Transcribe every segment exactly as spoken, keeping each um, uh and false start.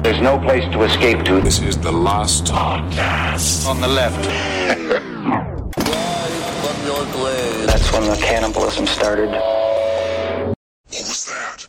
There's no place to escape to. This is the last podcast On the left. That's when the cannibalism started. What was that?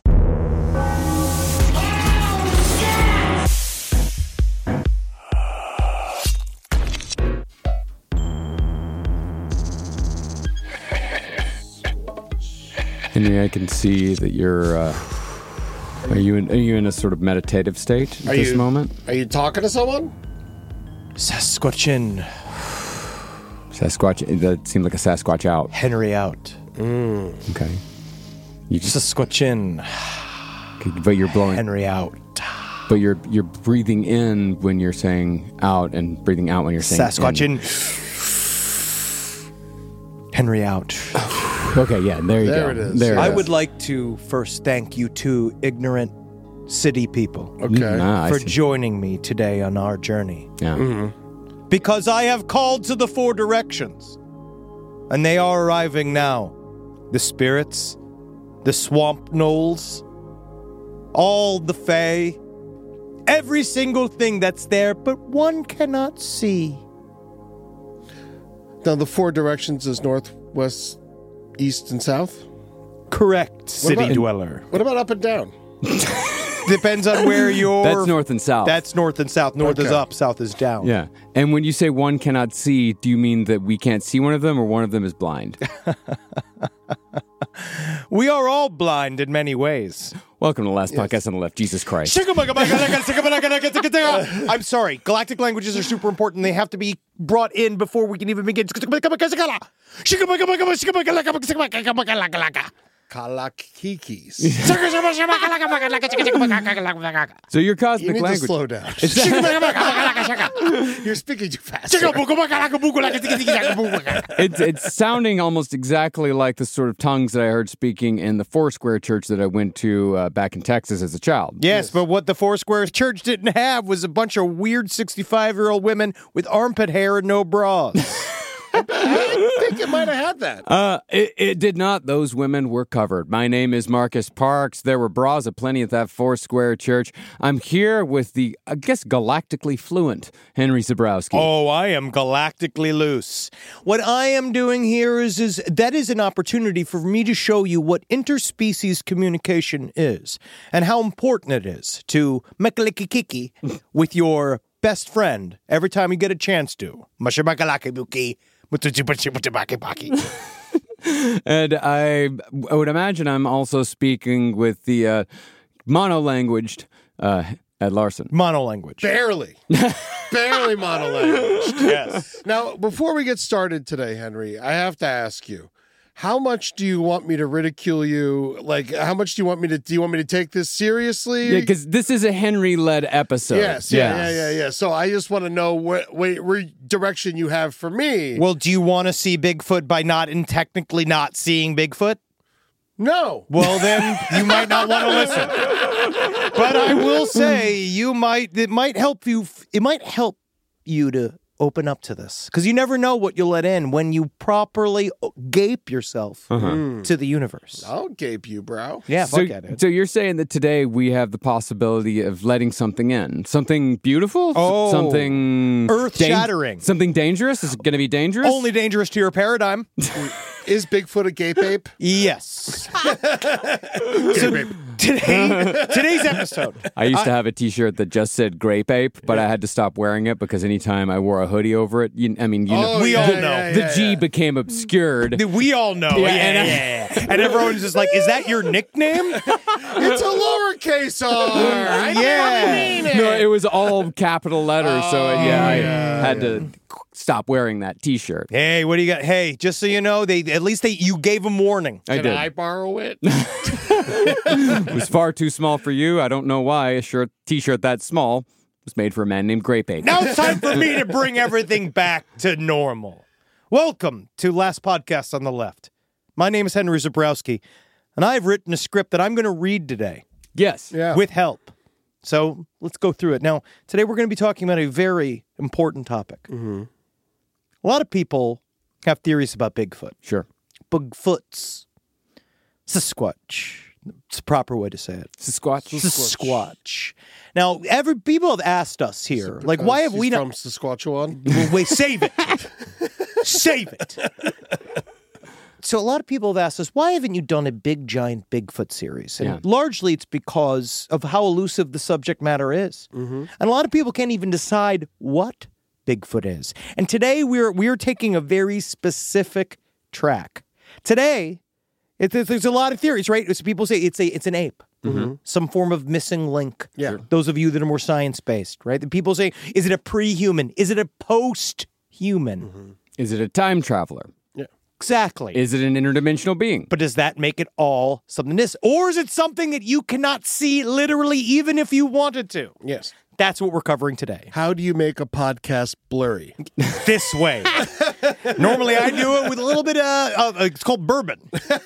Henry, I can see that you're. Uh, are you in? Are you in a sort of meditative state at Are this you- moment? Are you talking to someone? Sasquatchin. Sasquatch. That seemed like a Sasquatch out. Henry out. Okay. You just. Sasquatchin. But you're blowing. Henry out. But you're you're breathing in when you're saying out, and breathing out when you're saying in. Sasquatchin. Henry out. Okay, yeah, there you There go. it is. There it I is. would like to first thank you two ignorant city people Okay. Mm, ah, I for see. joining me today on our journey. Yeah. Because I have called to the four directions. And they are arriving now. The spirits, the swamp gnolls, all the fae, every single thing that's there, but one cannot see. Now, the four directions is north, west, east, and south? Correct, city about- dweller. What about up and down? Depends on where you're... That's north and south. That's north and south. North is Okay. up, south is down. Yeah. And when you say one cannot see, do you mean that we can't see one of them, or one of them is blind? We are all blind in many ways. Welcome to the last podcast on the left. Jesus Christ. I'm sorry. Galactic languages are super important. They have to be brought in before we can even begin. Kalakikis. So your You cosmic need language. to slow down. You're speaking too fast. It's it's sounding almost exactly like the sort of tongues that I heard speaking in the Foursquare church that I went to uh, back in Texas as a child. Yes, but what the Foursquare Church didn't have was a bunch of weird sixty-five-year-old women with armpit hair and no bras. I think you might have had that. Uh, it, it did not. Those women were covered. My name is Marcus Parks. There were bras aplenty at that Foursquare church. I'm here with the, I guess, galactically fluent Henry Zabrowski. Oh, I am galactically loose. What I am doing here is, is that is an opportunity for me to show you what interspecies communication is and how important it is to mekalikikiki with your best friend every time you get a chance to. Mashimakalakibuki. And I, I would imagine I'm also speaking with the uh, mono-languaged uh, Ed Larson. Monolanguage. Barely. Barely monolanguage. Yes. Now, before we get started today, Henry, I have to ask you, how much do you want me to ridicule you? Like, how much do you want me to, do you want me to take this seriously? Yeah, because this is a Henry-led episode. Yes, yeah, yeah, yeah, yeah. So I just want to know what, what, what direction you have for me. Well, do you want to see Bigfoot by not and technically not seeing Bigfoot? No. Well, then you might not want to listen. But I will say you might. It might help you. It might help you to open up to this because you never know what you'll let in when you properly gape yourself to the universe. I'll gape you, bro. Yeah, So, fuck it. so you're saying that today we have the possibility of letting something in, something beautiful, S- Oh. something Earth-shattering. something dangerous. Is it going to be dangerous? Only dangerous to your paradigm. Is Bigfoot a gape ape? Yes. So today, today's episode. I used to have a T-shirt that just said "Grape Ape," but I had to stop wearing it because anytime I wore a hoodie over it, you, I mean, you know, Oh, We yeah, all yeah, know. yeah, the yeah, G yeah. became obscured. We all know. Yeah, Yeah, and yeah, I- yeah, yeah. And everyone's just like, is that your nickname? It's a lowercase r. I Yeah. really mean it. No, it was all capital letters, so yeah, I yeah, had to stop wearing that T-shirt. Hey, what do you got? Hey, just so you know, they at least they you gave them warning. I Can did. I borrow it? It was far too small for you. I don't know why a shirt, T-shirt that small was made for a man named Grape Ape. Now it's time for me to bring everything back to normal. Welcome to Last Podcast on the Left. My name is Henry Zabrowski, and I've written a script that I'm going to read today Yes. Yeah. with help. So let's go through it. Now, today we're going to be talking about a very important topic. Mm-hmm. A lot of people have theories about Bigfoot. Sure. Bigfoots, Sasquatch, It's the proper way to say it. Sasquatch. Sasquatch. Now, every people have asked us here, like, why have He's we not? from Saskatchewan? Well, wait, save it. Save it. So a lot of people have asked us, why haven't you done a big, giant Bigfoot series? And Yeah. largely it's because of how elusive the subject matter is. Mm-hmm. And a lot of people can't even decide what Bigfoot is. And today we're we're taking a very specific track. Today, it, there's a lot of theories, right? It's, people say it's a it's an ape. Mm-hmm. Some form of missing link. Yeah. Those of you that are more science-based, right? The people say, is it a pre-human? Is it a post-human? Mm-hmm. Is it a time traveler? Exactly. Is it an interdimensional being? But does that make it all something this? Or is it something that you cannot see literally even if you wanted to? Yes. That's what we're covering today. How do you make a podcast blurry? This way. Normally I do it with a little bit of, uh, it's called bourbon.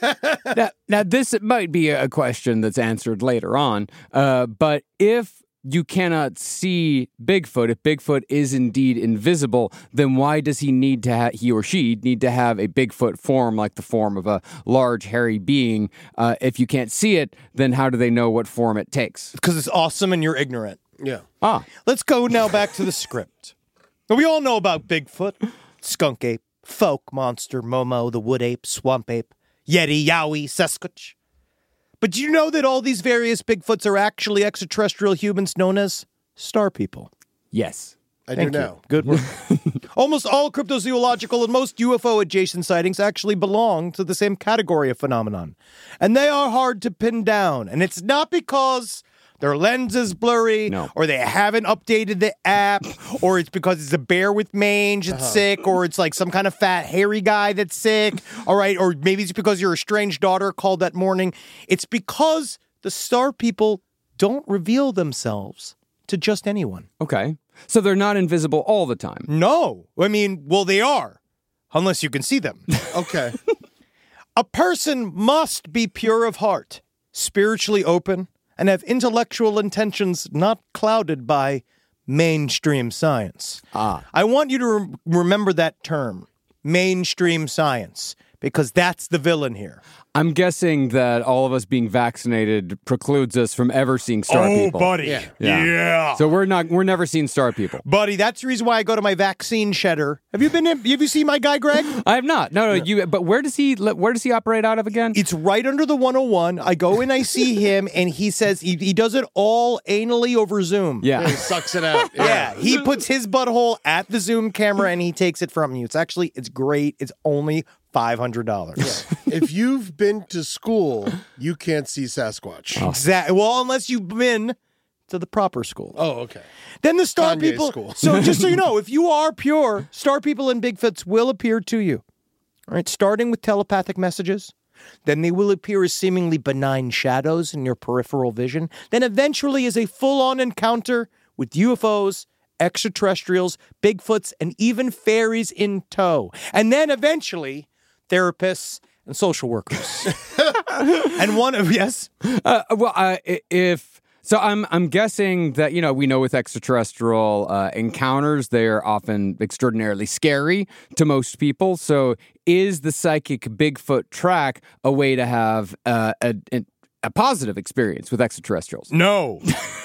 now, now, this might be a question that's answered later on, uh, but if you cannot see Bigfoot, if Bigfoot is indeed invisible, then why does he need to ha- he or she need to have a Bigfoot form like the form of a large hairy being? Uh, if you can't see it, then how do they know what form it takes? Because it's awesome and you're ignorant. Yeah. Ah, Let's go now back to the script. Now, we all know about Bigfoot, skunk ape, folk monster, Momo, the wood ape, swamp ape, Yeti, Yowie, Sasquatch. But do you know that all these various Bigfoots are actually extraterrestrial humans known as star people? yes. I Thank do you. now. Good work. Almost all cryptozoological and most U F O-adjacent sightings actually belong to the same category of phenomenon. And they are hard to pin down. And it's not because their lens is blurry, No. or they haven't updated the app, or it's because it's a bear with mange that's Uh-huh. sick, or it's like some kind of fat, hairy guy that's sick, all right? Or maybe it's because your estranged daughter called that morning. It's because the star people don't reveal themselves to just anyone. Okay. So they're not invisible all the time. No. I mean, well, they are, unless you can see them. Okay. A person must be pure of heart, spiritually open, and have intellectual intentions not clouded by mainstream science. Ah. I want you to rem- remember that term, mainstream science, because that's the villain here. I'm guessing that all of us being vaccinated precludes us from ever seeing star people. Yeah. Yeah. So we're not we're never seeing star people. Buddy, that's the reason why I go to my vaccine shedder. Have you been in, have you seen my guy, Greg? I have not. No, no, you but where does he where does he operate out of again? It's right under the one oh one. I go in, I see him, and he says he, he does it all anally over Zoom. Yeah. He sucks it out. Yeah, he puts his butthole at the Zoom camera and he takes it from you. It's actually, it's great. It's only five hundred dollars. If you've been to school, you can't see Sasquatch. Exactly. Well, unless you've been to the proper school. Oh, okay. Then the star Kanye people. school. So just so you know, if you are pure, star people and Bigfoots will appear to you. All right, starting with telepathic messages. Then they will appear as seemingly benign shadows in your peripheral vision. Then eventually as a full-on encounter with U F Os, extraterrestrials, Bigfoots, and even fairies in tow. And then eventually therapists and social workers. And one of, yes? Uh, well, uh, i- if so, I'm I'm guessing that you know we know with extraterrestrial uh, encounters they are often extraordinarily scary to most people. So, is the psychic Bigfoot track a way to have uh, a, a a positive experience with extraterrestrials? No.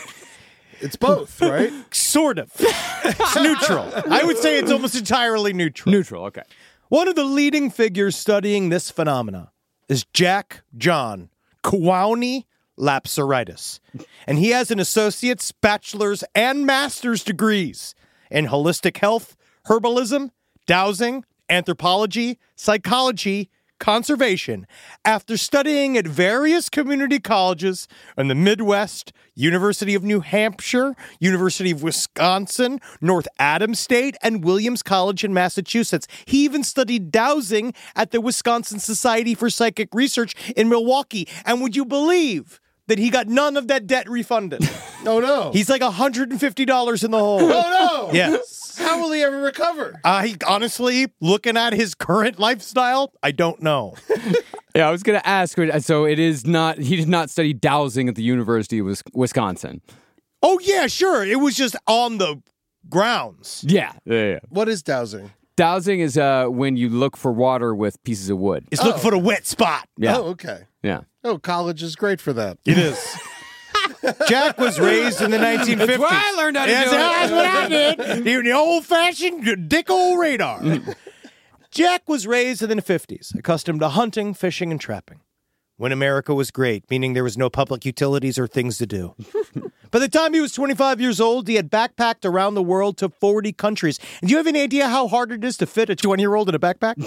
It's both, right? Sort of. It's neutral. I would say it's almost entirely neutral. Neutral. Okay. One of the leading figures studying this phenomena is Jack John Kowani Lapsaritis. And he has an associate's, bachelor's, and master's degrees in holistic health, herbalism, dowsing, anthropology, psychology, conservation, after studying at various community colleges in the Midwest, University of New Hampshire, University of Wisconsin, North Adams State, and Williams College in Massachusetts. He even studied dowsing at the Wisconsin Society for Psychic Research in Milwaukee. And would you believe that he got none of that debt refunded? Oh, no. He's like one hundred fifty dollars in the hole. Oh, no. Yes. How will he ever recover? I honestly, looking at his current lifestyle, I don't know. Yeah, I was going to ask. So it is not. He did not study dowsing at the University of Wis- Wisconsin. Oh, yeah, sure. It was just on the grounds. Yeah. Yeah. Yeah. What is dowsing? Dowsing is uh, when you look for water with pieces of wood. It's looking for the wet spot. Yeah. Oh, okay. Yeah. Oh, college is great for that. It is. Jack was raised in the nineteen fifties. That's where I learned how to That's do it. That's what I did. The, the old-fashioned dick old radar. Jack was raised in the fifties, accustomed to hunting, fishing, and trapping. When America was great, meaning there was no public utilities or things to do. By the time he was twenty-five years old, he had backpacked around the world to forty countries. And do you have any idea how hard it is to fit a twenty-year-old in a backpack?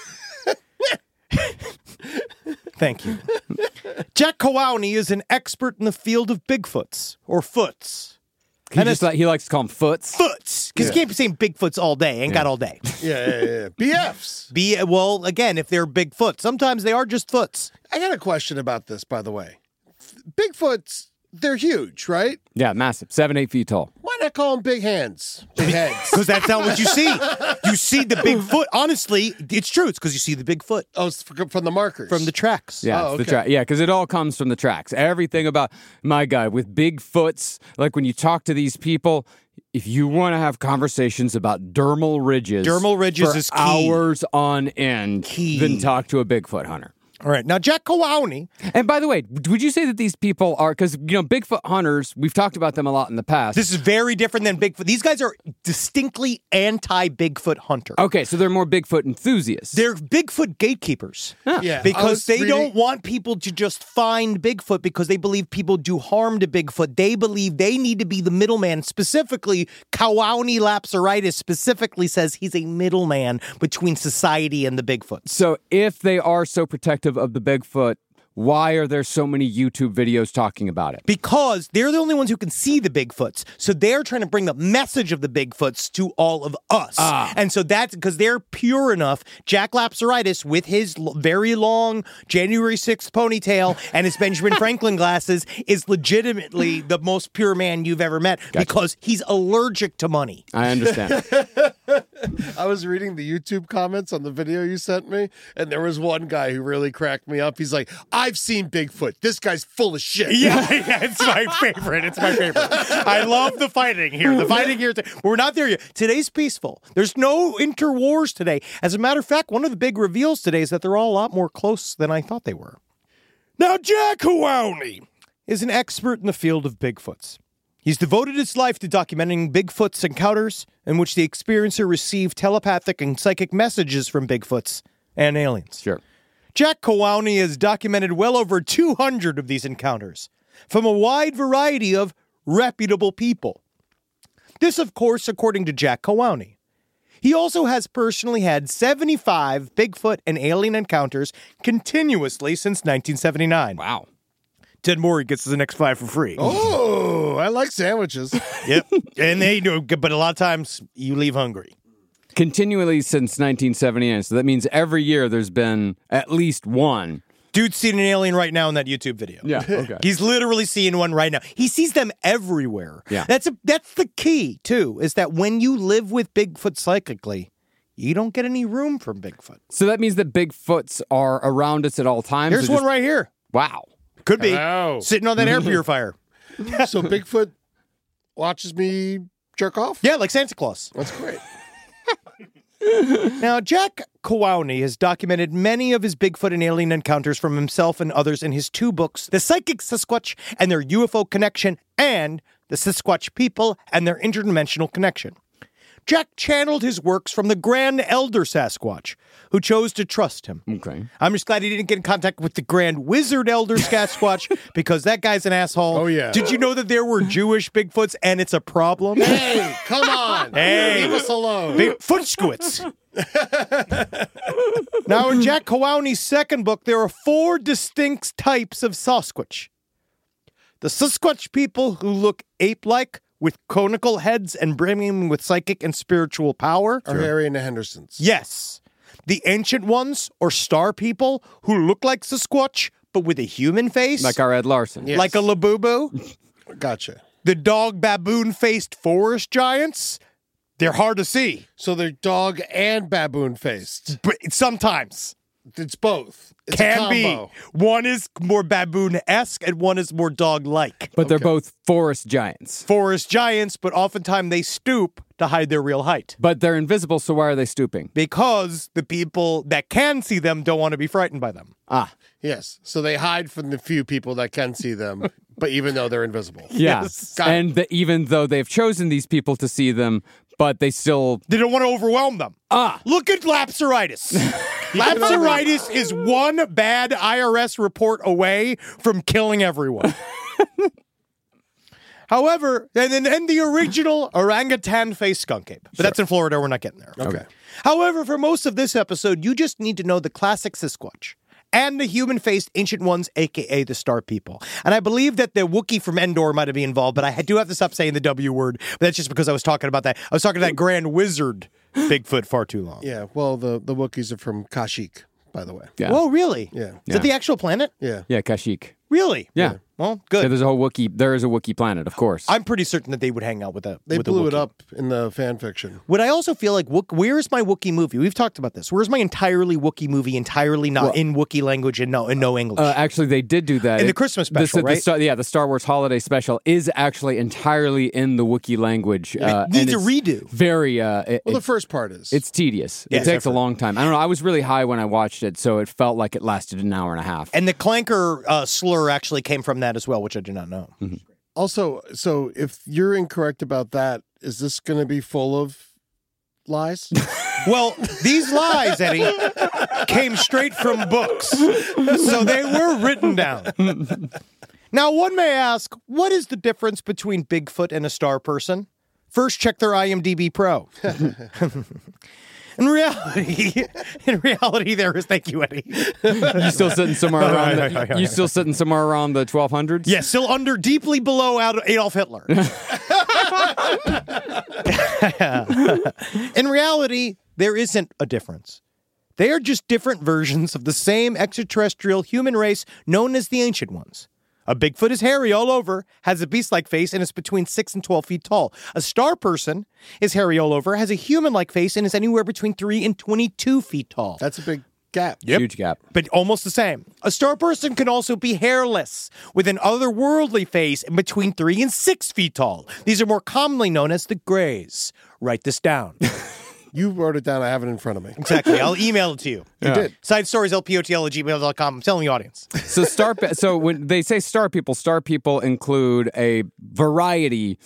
Thank you. Jack Cowowney is an expert in the field of Bigfoots, or foots. He, just like, he likes to call them foots. Foots! Because Yeah. you can't be saying Bigfoots all day. Ain't got all day. Yeah, yeah, yeah. B Fs. Be Well, again, if they're Bigfoot, sometimes they are just foots. I got a question about this, by the way. Bigfoots, they're huge, right? Yeah, massive. Seven, eight feet tall. Why not call them big hands? Big heads. Because that's not what you see. You see the big foot. Honestly, it's true. It's because you see the big foot Oh, it's f- from the markers. from the tracks. Yeah, Oh, it's the okay. tra- yeah, because it all comes from the tracks. Everything about my guy with big foots. Like when you talk to these people, if you want to have conversations about dermal ridges, Dermal ridges for is key. hours on end, Key. then talk to a Bigfoot hunter. All right. Now, Jack Cowowney. And by the way, would you say that these people are, because, you know, Bigfoot hunters, we've talked about them a lot in the past. This is very different than Bigfoot. These guys are distinctly anti-Bigfoot hunter. Okay, so they're more Bigfoot enthusiasts. They're Bigfoot gatekeepers. Yeah. I Because was they reading- don't want people to just find Bigfoot because they believe people do harm to Bigfoot. They believe they need to be the middleman. Specifically, Cowowney Lapsaritis specifically says he's a middleman between society and the Bigfoot. So if they are so protective of the Bigfoot, why are there so many YouTube videos talking about it? Because they're the only ones who can see the Bigfoots. So they're trying to bring the message of the Bigfoots to all of us. Ah. And so that's because they're pure enough. Jack Lapsaritis, with his l- very long January sixth ponytail and his Benjamin Franklin glasses, is legitimately the most pure man you've ever met because he's allergic to money. I understand. I was reading the YouTube comments on the video you sent me, and there was one guy who really cracked me up. He's like, I've seen Bigfoot. This guy's full of shit. Yeah, yeah, it's my favorite. It's my favorite. I love the fighting here. The fighting here. We're not there yet. Today's peaceful. There's no interwars today. As a matter of fact, one of the big reveals today is that they're all a lot more close than I thought they were. Now, Jack Cowowney is an expert in the field of Bigfoots. He's devoted his life to documenting Bigfoot's encounters in which the experiencer received telepathic and psychic messages from Bigfoots and aliens. Sure. Jack Cowowney has documented well over two hundred of these encounters from a wide variety of reputable people. This, of course, according to Jack Cowowney. He also has personally had seventy-five Bigfoot and alien encounters continuously since nineteen seventy-nine. Wow. Ted Morey gets the next five for free. Oh, I like sandwiches. Yep. And they do, but a lot of times you leave hungry. Continually since nineteen seventy-nine. So that means every year there's been at least one. Dude's seeing an alien right now in that YouTube video. Yeah, okay. He's literally seeing one right now. He sees them everywhere. Yeah. That's a, that's the key, too, is that when you live with Bigfoot psychically, you don't get any room from Bigfoot. So that means that Bigfoots are around us at all times. There's or one just- right here. Wow. Could be. Hello. Sitting on that air purifier. So Bigfoot watches me jerk off? Yeah, like Santa Claus. That's great. Now, Jack Cowowney has documented many of his Bigfoot and alien encounters from himself and others in his two books, The Psychic Sasquatch and Their U F O Connection, and The Sasquatch People and Their Interdimensional Connection. Jack channeled his works from the Grand Elder Sasquatch, who chose to trust him. Okay. I'm just glad he didn't get in contact with the Grand Wizard Elder Sasquatch because that guy's an asshole. Oh, yeah. Did you know that there were Jewish Bigfoots and it's a problem? Hey, come on. Hey. Leave us alone. Big Footschwitz. Now, in Jack Cowowney's second book, there are four distinct types of Sasquatch. The Sasquatch people who look ape-like with conical heads and brimming with psychic and spiritual power. Or Harry and the Hendersons. Yes. The ancient ones, or star people, who look like Sasquatch, but with a human face. Like our Ed Larson. Yes. Like a Labubu. Gotcha. The dog baboon-faced forest giants. They're hard to see. So they're dog and baboon faced. But sometimes. It's both. It's a Can be. combo. One is more baboon-esque and one is more dog-like. But they're both forest giants. Forest giants, but oftentimes they stoop to hide their real height. But they're invisible, so why are they stooping? Because the people that can see them don't want to be frightened by them. Ah, Yes. So they hide from the few people that can see them, but even though they're invisible. yeah. Yes. Got it. And the, even though they've chosen these people to see them, but they still... They don't want to overwhelm them. Ah. Look at lapsaritis. Lapsaritis is one bad I R S report away from killing everyone. However, and then and the original orangutan face skunk ape. But that's in Florida. We're not getting there. Okay. However, for most of this episode, you just need to know the classic Sasquatch and the human-faced ancient ones, a k a the Star People. And I believe that the Wookiee from Endor might have been involved, but I do have to stop saying the W word. But that's just because I was talking about that. I was talking to that Grand Wizard Bigfoot far too long. Yeah. Well, the, the Wookiees are from Kashyyyk, by the way. Yeah. Whoa, really? Yeah. Is Yeah. that the actual planet? Yeah. Yeah, Kashyyyk. Really? Yeah. Well, Yeah, good. there's a whole Wookiee. There is a Wookiee planet, of course. I'm pretty certain that they would hang out with a. They with a blew it Wookiee. up in the fan fiction. Would I also feel like, Wook- where's my Wookiee movie? We've talked about this. Where's my entirely Wookiee movie, entirely not Well, in Wookiee language and no, and no English? Uh, actually, they did do that In the It- Christmas the- special, the right? Star- yeah, the Star Wars Holiday Special is actually entirely in the Wookiee language. Uh, it needs and a it's redo. Very. Uh, it, Well, the it- first part is. it's tedious. Yes, it takes I've a long time. I don't know. I was really high when I watched it, so it felt like it lasted an hour and a half. And the clanker uh, slur actually came from that as well, which I do not know. Also, so if you're incorrect about that, is this going to be full of lies? Well, these lies, Eddie, came straight from books, so they were written down. Now, one may ask, what is the difference between Bigfoot and a star person? First, check their I M D B Pro. In reality, in reality, there is. Thank you, Eddie. You still sitting somewhere around? yeah, yeah, The, yeah, you still sitting somewhere around the twelve hundreds? Yeah, still under, deeply below Ad- Adolf Hitler. In reality, there isn't a difference. They are just different versions of the same extraterrestrial human race known as the Ancient Ones. A Bigfoot is hairy all over, has a beast-like face, and is between six and twelve feet tall. A star person is hairy all over, has a human-like face, and is anywhere between three and twenty-two feet tall. That's a big gap. Yep. Huge gap. But almost the same. A star person can also be hairless, with an otherworldly face and between three and six feet tall. These are more commonly known as the Greys. Write this down. You wrote it down. I have it in front of me. Exactly. I'll email it to you. You did. Side stories, L P O T L at gmail dot com. I'm telling the audience. So star. pe- So when they say star people, star people include a variety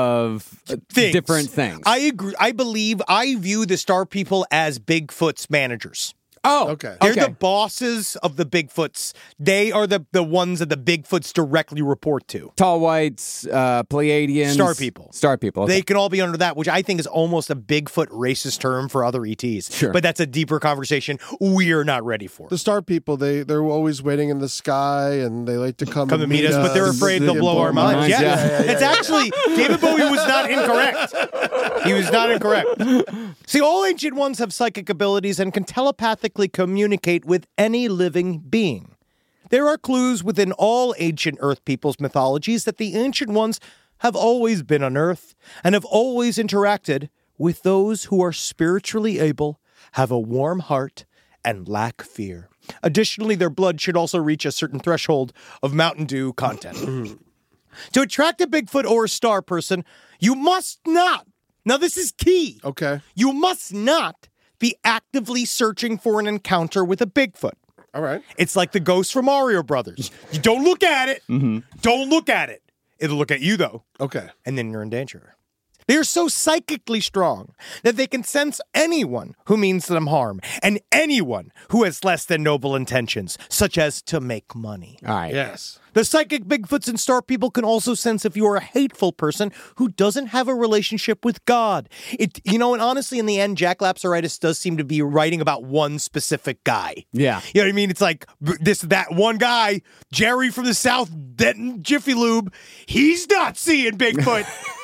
of uh, Things. different things. I agree. I believe I view the star people as Bigfoot's managers. oh, Okay. They're okay. the bosses of the Bigfoots. They are the, the ones that the Bigfoots directly report to. Tall whites, uh, Pleiadians, Star people. Star people. Okay. They can all be under that, which I think is almost a Bigfoot racist term for other E Ts. Sure. But that's a deeper conversation we're not ready for. The star people, they, they're always waiting in the sky and they like to come, Come and meet us, but they're afraid they'll and blow our minds. minds, Yes. yeah. It's actually, David Bowie was not incorrect. He was not incorrect. See, all ancient ones have psychic abilities and can telepathically communicate with any living being. There are clues within all ancient Earth peoples' mythologies that the ancient ones have always been on Earth and have always interacted with those who are spiritually able, have a warm heart, and lack fear. Additionally, their blood should also reach a certain threshold of Mountain Dew content. To attract a Bigfoot or a star person, you must not, now this is key, Okay. you must not be actively searching for an encounter with a Bigfoot. All right. It's like the ghost from Mario Brothers. You don't look at it. Don't look at it. It'll look at you, though. Okay. And then you're in danger. They are so psychically strong that they can sense anyone who means them harm and anyone who has less than noble intentions, such as to make money. All right. Yes. The psychic Bigfoots and star people can also sense if you are a hateful person who doesn't have a relationship with God. It, you know, and honestly, in the end, Jack Lapsaritis does seem to be writing about one specific guy. Yeah. You know what I mean? It's like b- this, that one guy, Jerry from the South Denton Jiffy Lube. He's not seeing Bigfoot.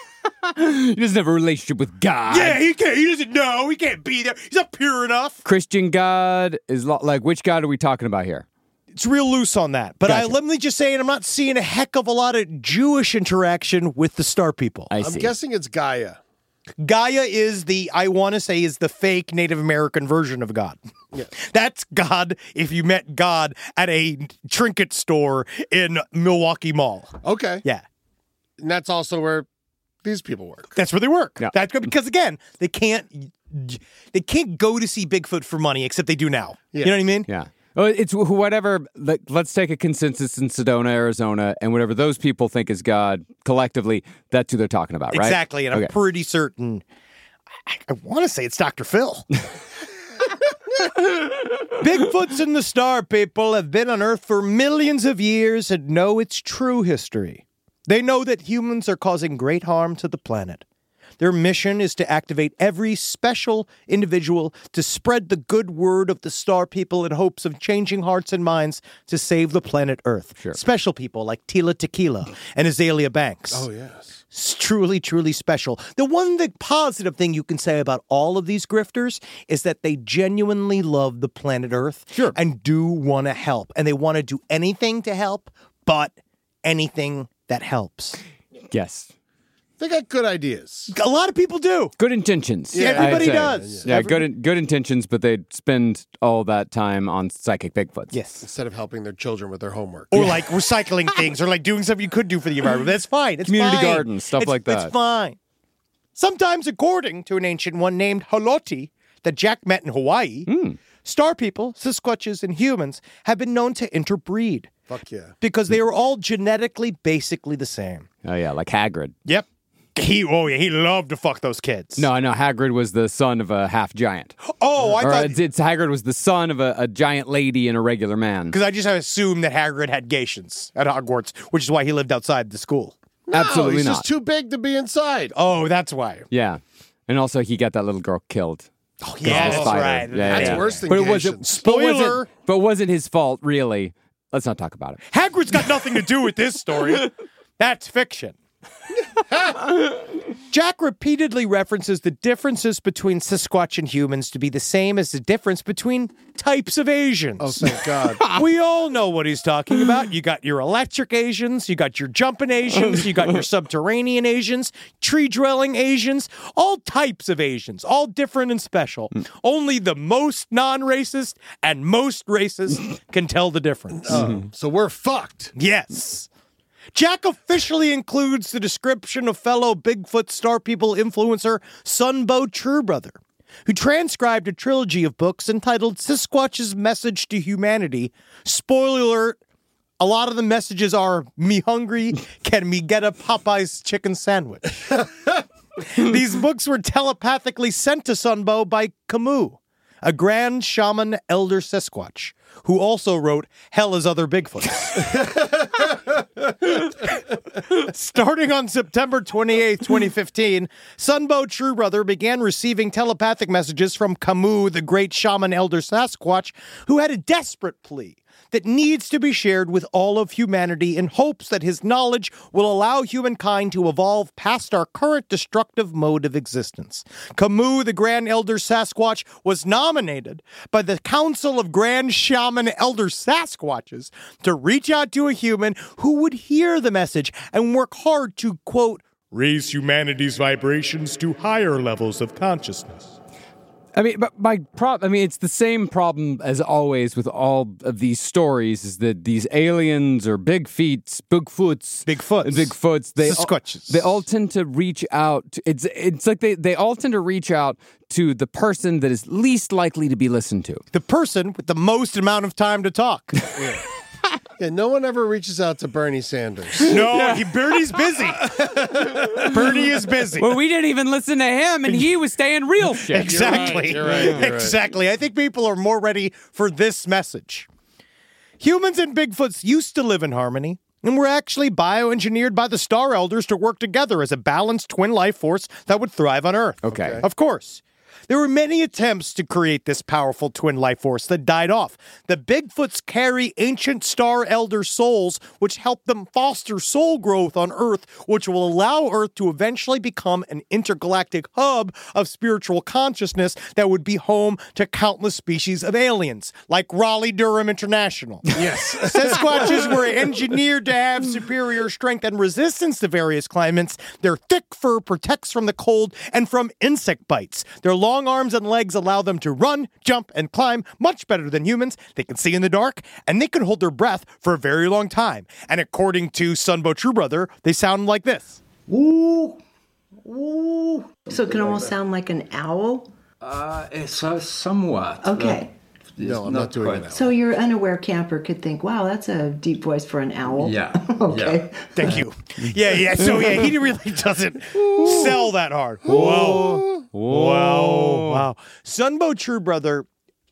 He doesn't have a relationship with God. Yeah, he can't. He doesn't know. He can't be there. He's not pure enough. Christian God is lo- like, which God are we talking about here? It's real loose on that. But I, Gotcha. let me just say, I'm not seeing a heck of a lot of Jewish interaction with the star people. I I'm see. guessing it's Gaia. Gaia is the, I want to say, is the fake Native American version of God. Yeah. That's God if you met God at a trinket store in Milwaukee Mall. Okay. Yeah. And that's also where these people work. That's where they work. Yeah. That's good because, again, they can't they can't go to see Bigfoot for money, except they do now. Yeah. You know what I mean? Yeah. Well, it's wh- whatever. Like, let's take a consensus in Sedona, Arizona, and whatever those people think is God collectively, that's who they're talking about, right? Exactly. And Okay. I'm pretty certain, I, I want to say it's Doctor Phil. Bigfoots and the Star People have been on Earth for millions of years and know its true history. They know that humans are causing great harm to the planet. Their mission is to activate every special individual to spread the good word of the Star People in hopes of changing hearts and minds to save the planet Earth. Sure. Special people like Tila Tequila and Azalea Banks. Oh, yes. It's truly, truly special. The one the positive thing you can say about all of these grifters is that they genuinely love the planet Earth Sure. and do want to help. And they want to do anything to help, but anything that helps. Yes. They got good ideas. A lot of people do. Good intentions. Yeah, I'd everybody say. does. Yeah, Every- good in- good intentions, but they spend all that time on psychic Bigfoots. Yes. Instead of helping their children with their homework. Or like recycling things or like doing something you could do for the environment. That's fine. It's Community fine. gardens, stuff It's- like that. It's fine. Sometimes, according to an ancient one named Haloti that Jack met in Hawaii, star people, Sasquatches, and humans have been known to interbreed Fuck yeah. because they are all genetically basically the same. Oh yeah, like Hagrid. Yep. He oh yeah, he loved to fuck those kids. No, I know Hagrid was the son of a half giant. Oh, I or thought it's, it's Hagrid was the son of a, a giant lady and a regular man. because I just assumed that Hagrid had Gations at Hogwarts, which is why he lived outside the school. Absolutely no, he's not. just too big to be inside. Oh, that's why. Yeah, and also he got that little girl killed. Oh, The yeah, that's spider. right. Yeah, yeah, That's yeah. worse than But it wasn't. Gations. But wasn't, Spoiler. but wasn't his fault really. Let's not talk about it. Hagrid's got nothing to do with this story. That's fiction. Jack repeatedly references the differences between Sasquatch and humans to be the same as the difference between types of Asians. Oh, thank God. We all know what he's talking about. You got your electric Asians, you got your jumping Asians, you got your subterranean Asians, tree-dwelling Asians, all types of Asians, all different and special. Only the most non-racist and most racist can tell the difference. So we're fucked. Yes. Jack officially includes the description of fellow Bigfoot Star People influencer Sunbow Truebrother, who transcribed a trilogy of books entitled Sasquatch's Message to Humanity. Spoiler alert, a lot of the messages are, me hungry, can me get a Popeye's chicken sandwich? These books were telepathically sent to Sunbow by Camus, a grand shaman elder Sasquatch, who also wrote Hell is Other Bigfoots. Starting on September twenty-eighth, twenty fifteen, Sunbow Truebrother began receiving telepathic messages from Camus, the great shaman elder Sasquatch, who had a desperate plea that needs to be shared with all of humanity in hopes that his knowledge will allow humankind to evolve past our current destructive mode of existence. Camus, the Grand Elder Sasquatch, was nominated by the Council of Grand Shaman Elder Sasquatches to reach out to a human who would hear the message and work hard to, quote, raise humanity's vibrations to higher levels of consciousness. I mean, but my prob I mean, it's the same problem as always with all of these stories: is that these aliens or big feets, Bigfoots, Bigfoots. Bigfoots, they all, Sasquatches. they all tend to reach out. To, it's it's like they they all tend to reach out to the person that is least likely to be listened to. The person with the most amount of time to talk. Yeah, no one ever reaches out to Bernie Sanders. No, he, Bernie's busy. Bernie is busy. Well, we didn't even listen to him, and he was saying real shit. Exactly. You're right, you're right, you're right. Exactly. I think people are more ready for this message. Humans and Bigfoots used to live in harmony and were actually bioengineered by the Star Elders to work together as a balanced twin life force that would thrive on Earth. Okay. Of course. There were many attempts to create this powerful twin life force that died off. The Bigfoots carry ancient star elder souls, which help them foster soul growth on Earth, which will allow Earth to eventually become an intergalactic hub of spiritual consciousness that would be home to countless species of aliens, like Raleigh-Durham International. Yes. Sasquatches were engineered to have superior strength and resistance to various climates. Their thick fur protects from the cold and from insect bites. Their long arms and legs allow them to run, jump, and climb much better than humans. They can see in the dark, and they can hold their breath for a very long time. And according to Sunbow True Brother, they sound like this. Ooh. Ooh. So it can almost sound like an owl? Uh, it's uh, somewhat. Okay. but it's No, I'm not doing quite- that. So your unaware camper could think, wow, that's a deep voice for an owl. Yeah. Okay. Yeah. Thank you. Yeah, yeah. So, yeah, he really doesn't sell that hard. Whoa. Whoa. Wow. Sunbow True Brother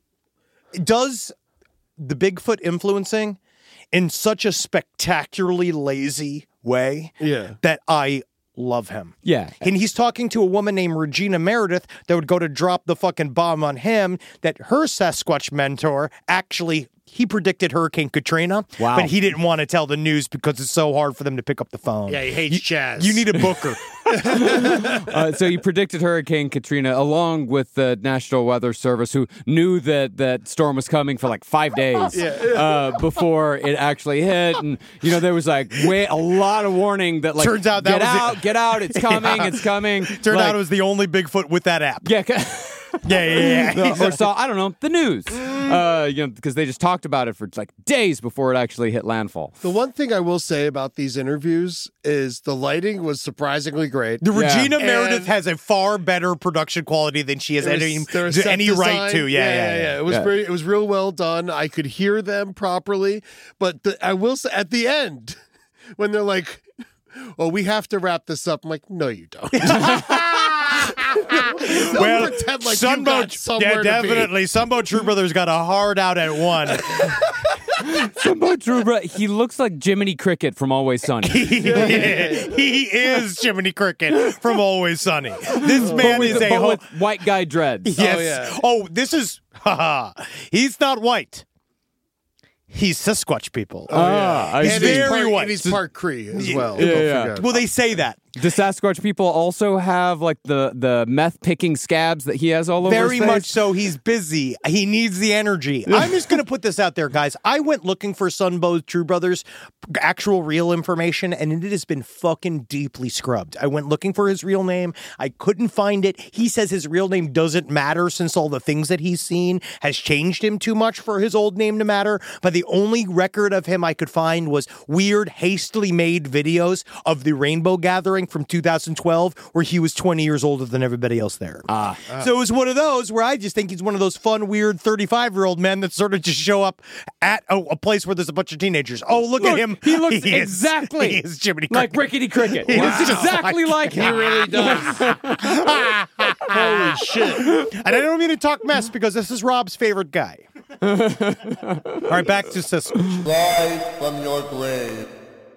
does the Bigfoot influencing in such a spectacularly lazy way Yeah. that I love him. Yeah. And he's talking to a woman named Regina Meredith that would go to drop the fucking bomb on him, that her Sasquatch mentor actually, he predicted Hurricane Katrina, Wow. but he didn't want to tell the news because it's so hard for them to pick up the phone. Yeah, he hates jazz. You need a booker. Uh, so you predicted Hurricane Katrina along with the National Weather Service, who knew that that storm was coming for like five days uh, before it actually hit. And, you know, there was like way, a lot of warning that like, Turns out that get was out, it. get out, it's coming, Yeah. it's coming. Turned Like, out it was the only Bigfoot with that app. Yeah. Yeah, yeah, yeah. No, or saw, I don't know, the news. Uh, you know, because they just talked about it for like days before it actually hit landfall. The one thing I will say about these interviews is the lighting was surprisingly great. The Yeah. Regina And- Meredith has a far better production quality than she has There was- any, there was set any right design. to. Yeah, yeah, yeah. It was Yeah. very, it was real well done. I could hear them properly, but the, I will say at the end when they're like, "Well, we have to wrap this up," I'm like, "No, you don't." Don't Well, pretend like you Sunbow, got somewhere yeah, to be. definitely. Sunbow True Brothers got a hard out at one. Sunbow True Bro- he looks like Jiminy Cricket from Always Sunny. he is Jiminy Cricket from Always Sunny. This man but with, is a but ho- with white guy dreads. yes. Oh, yeah. Oh, this is haha. He's not white. He's Sasquatch people. Ah, I And see. he's very part, white. and he's part Cree as well. Yeah, Don't yeah. forget. Well, they say that. Do Sasquatch people also have like the the meth picking scabs that he has all over Very his face? much so. He's busy. He needs the energy. I'm just going to put this out there, guys. I went looking for Sunbow True Brothers actual real information, and it has been fucking deeply scrubbed. I went looking for his real name. I couldn't find it. He says his real name doesn't matter since all the things that he's seen has changed him too much for his old name to matter. But the only record of him I could find was weird, hastily made videos of the Rainbow Gathering from two thousand twelve, where he was twenty years older than everybody else there. Ah. So it was one of those where I just think he's one of those fun, weird thirty-five-year-old men that sort of just show up at a, a place where there's a bunch of teenagers. Oh, look, Look, at him. he looks is- exactly he is Jiminy like Cricket. Rickety Cricket. He looks exactly like He him. really does. Holy shit. And I don't mean to talk mess because this is Rob's favorite guy. All right, back to Sasquatch. Rise from your grave.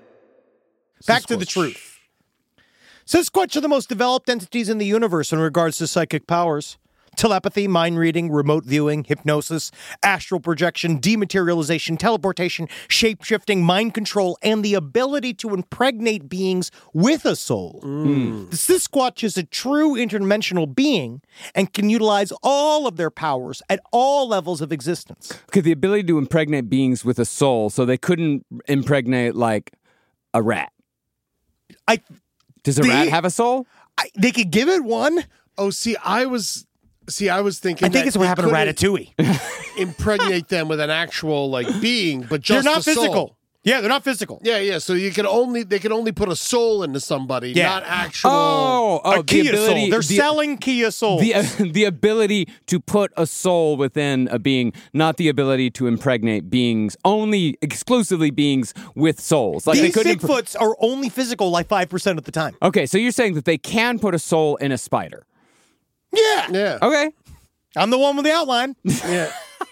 Back to the truth. Sasquatch are the most developed entities in the universe in regards to psychic powers. Telepathy, mind reading, remote viewing, hypnosis, astral projection, dematerialization, teleportation, shape-shifting, mind control, and the ability to impregnate beings with a soul. The Sasquatch is a true interdimensional being and can utilize all of their powers at all levels of existence. Okay, the ability to impregnate beings with a soul, so they couldn't impregnate like a rat. I, Does a The- rat have a soul? I they could give it one. Oh, see, I was see, I was thinking I think that it's what they happened to couldn't Ratatouille. impregnate them with an actual like being, but They're just not the soul. physical. Yeah, they're not physical. Yeah, yeah. So you can only they can only put a soul into somebody, Yeah. not actual. Oh, oh, a the Kia ability, soul. They're the, selling Kia souls. the the ability to put a soul within a being, not the ability to impregnate beings, only exclusively beings with souls. Like they These couldn't. impre- Bigfoots are only physical like five percent of the time. okay, so you're saying that they can put a soul in a spider? Yeah. Yeah. Okay. I'm the one with the outline. Yeah.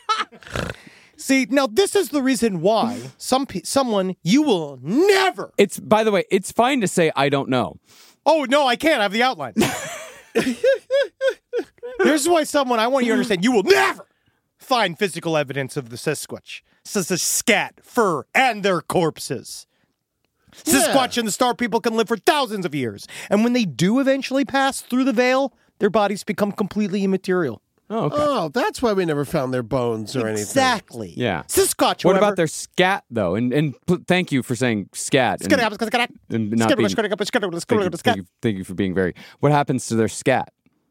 See, now this is the reason why some pe- someone you will never. It's by the way, it's fine to say I don't know. Oh, no, I can't. I have the outline. Here's why someone, I want you to understand, you will never find physical evidence of the Sasquatch. Says the scat, fur, and their corpses. Sasquatch and the Star People can live for thousands of years. And when they do eventually pass through the veil, their bodies become completely immaterial. Oh, okay. Oh, that's why we never found their bones or anything. Exactly. Yeah. Sasquatch, What however- about their scat, though? And and pl- thank you for saying scat. And, and not being, thank, you, thank, you, thank you for being very... What happens to their scat?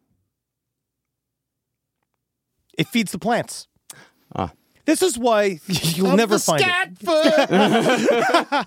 It feeds the plants. Ah. This is why you'll Of never the find scat it. foot.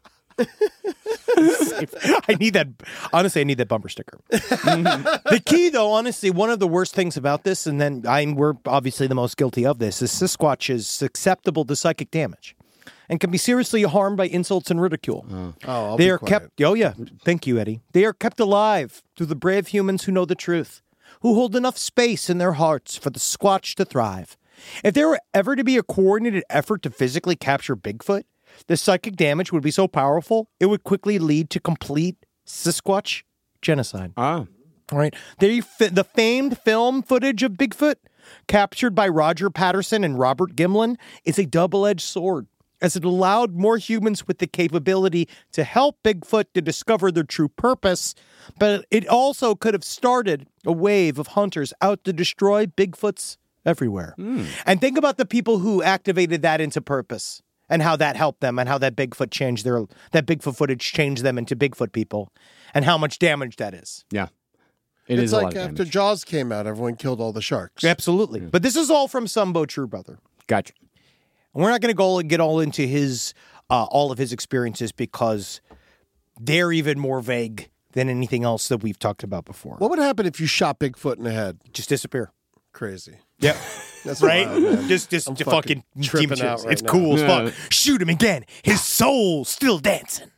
I need that. Honestly, I need that bumper sticker. The key, though, honestly, one of the worst things about this, and then I'm, we're obviously the most guilty of this, is Sasquatch is susceptible to psychic damage and can be seriously harmed by insults and ridicule. Oh, I'll they be are quiet. kept. Oh yeah, thank you, Eddie. They are kept alive through the brave humans who know the truth, who hold enough space in their hearts for the Squatch to thrive. If there were ever to be a coordinated effort to physically capture Bigfoot, the psychic damage would be so powerful, it would quickly lead to complete Sasquatch genocide. Ah. All right. The, the famed film footage of Bigfoot, captured by Roger Patterson and Robert Gimlin, is a double-edged sword, as it allowed more humans with the capability to help Bigfoot to discover their true purpose, but it also could have started a wave of hunters out to destroy Bigfoots everywhere. Mm. And think about the people who activated that into purpose. And how that helped them, and how that Bigfoot changed their that Bigfoot footage changed them into Bigfoot people, and how much damage that is. Yeah, it it's is a like lot of after damage. Jaws came out, everyone killed all the sharks. Absolutely. But this is all from Sumbo True Brother. Gotcha. And we're not going to go and get all into his uh, all of his experiences because they're even more vague than anything else that we've talked about before. What would happen if you shot Bigfoot in the head? Just disappear. Crazy. Yep. That's right? wild, man. just just I'm to fucking fucking tripping team out chase. right It's now. cool as Yeah. fuck. Shoot him again. His soul's still dancing.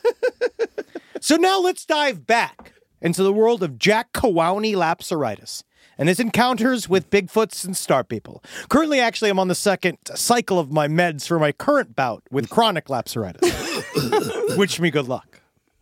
So now let's dive back into the world of Jack Cowowney lapsaritis and his encounters with Bigfoots and Star People. Currently, actually, I'm on the second cycle of my meds for my current bout with chronic lapsaritis. Wish me good luck.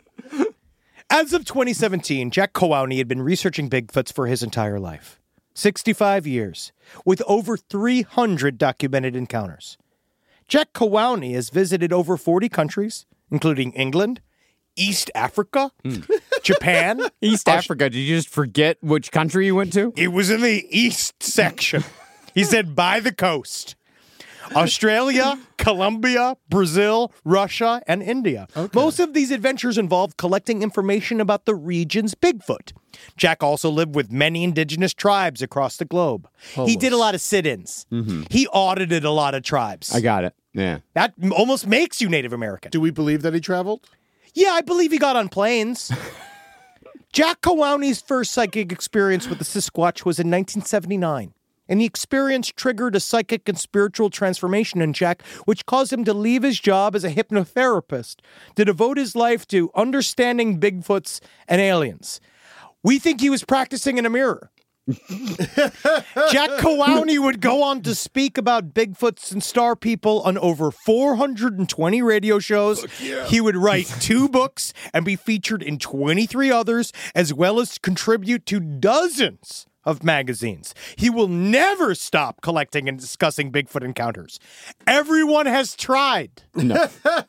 As of twenty seventeen, Jack Cowowney had been researching Bigfoots for his entire life. sixty-five years, with over three hundred documented encounters. Jack Cowowney has visited over forty countries, including England, East Africa, Japan, East Aus- Africa. Did you just forget which country you went to? It was in the East section. He said by the coast. Australia, Colombia, Brazil, Russia, and India. Most of these adventures involved collecting information about the region's Bigfoot. Jack also lived with many indigenous tribes across the globe. He did a lot of sit-ins. Mm-hmm. He audited a lot of tribes. I got it. Yeah. That m- almost makes you Native American. Do we believe that he traveled? Yeah, I believe he got on planes. Jack Cowowney's first psychic experience with the Sasquatch was in nineteen seventy-nine. And the experience triggered a psychic and spiritual transformation in Jack, which caused him to leave his job as a hypnotherapist to devote his life to understanding Bigfoots and aliens. We think he was practicing in a mirror. Jack Cowowney would go on to speak about Bigfoots and Star People on over four hundred twenty radio shows. Yeah. He would write two books and be featured in twenty-three others, as well as contribute to dozens of magazines. He will never stop collecting and discussing Bigfoot encounters. Everyone has tried. No.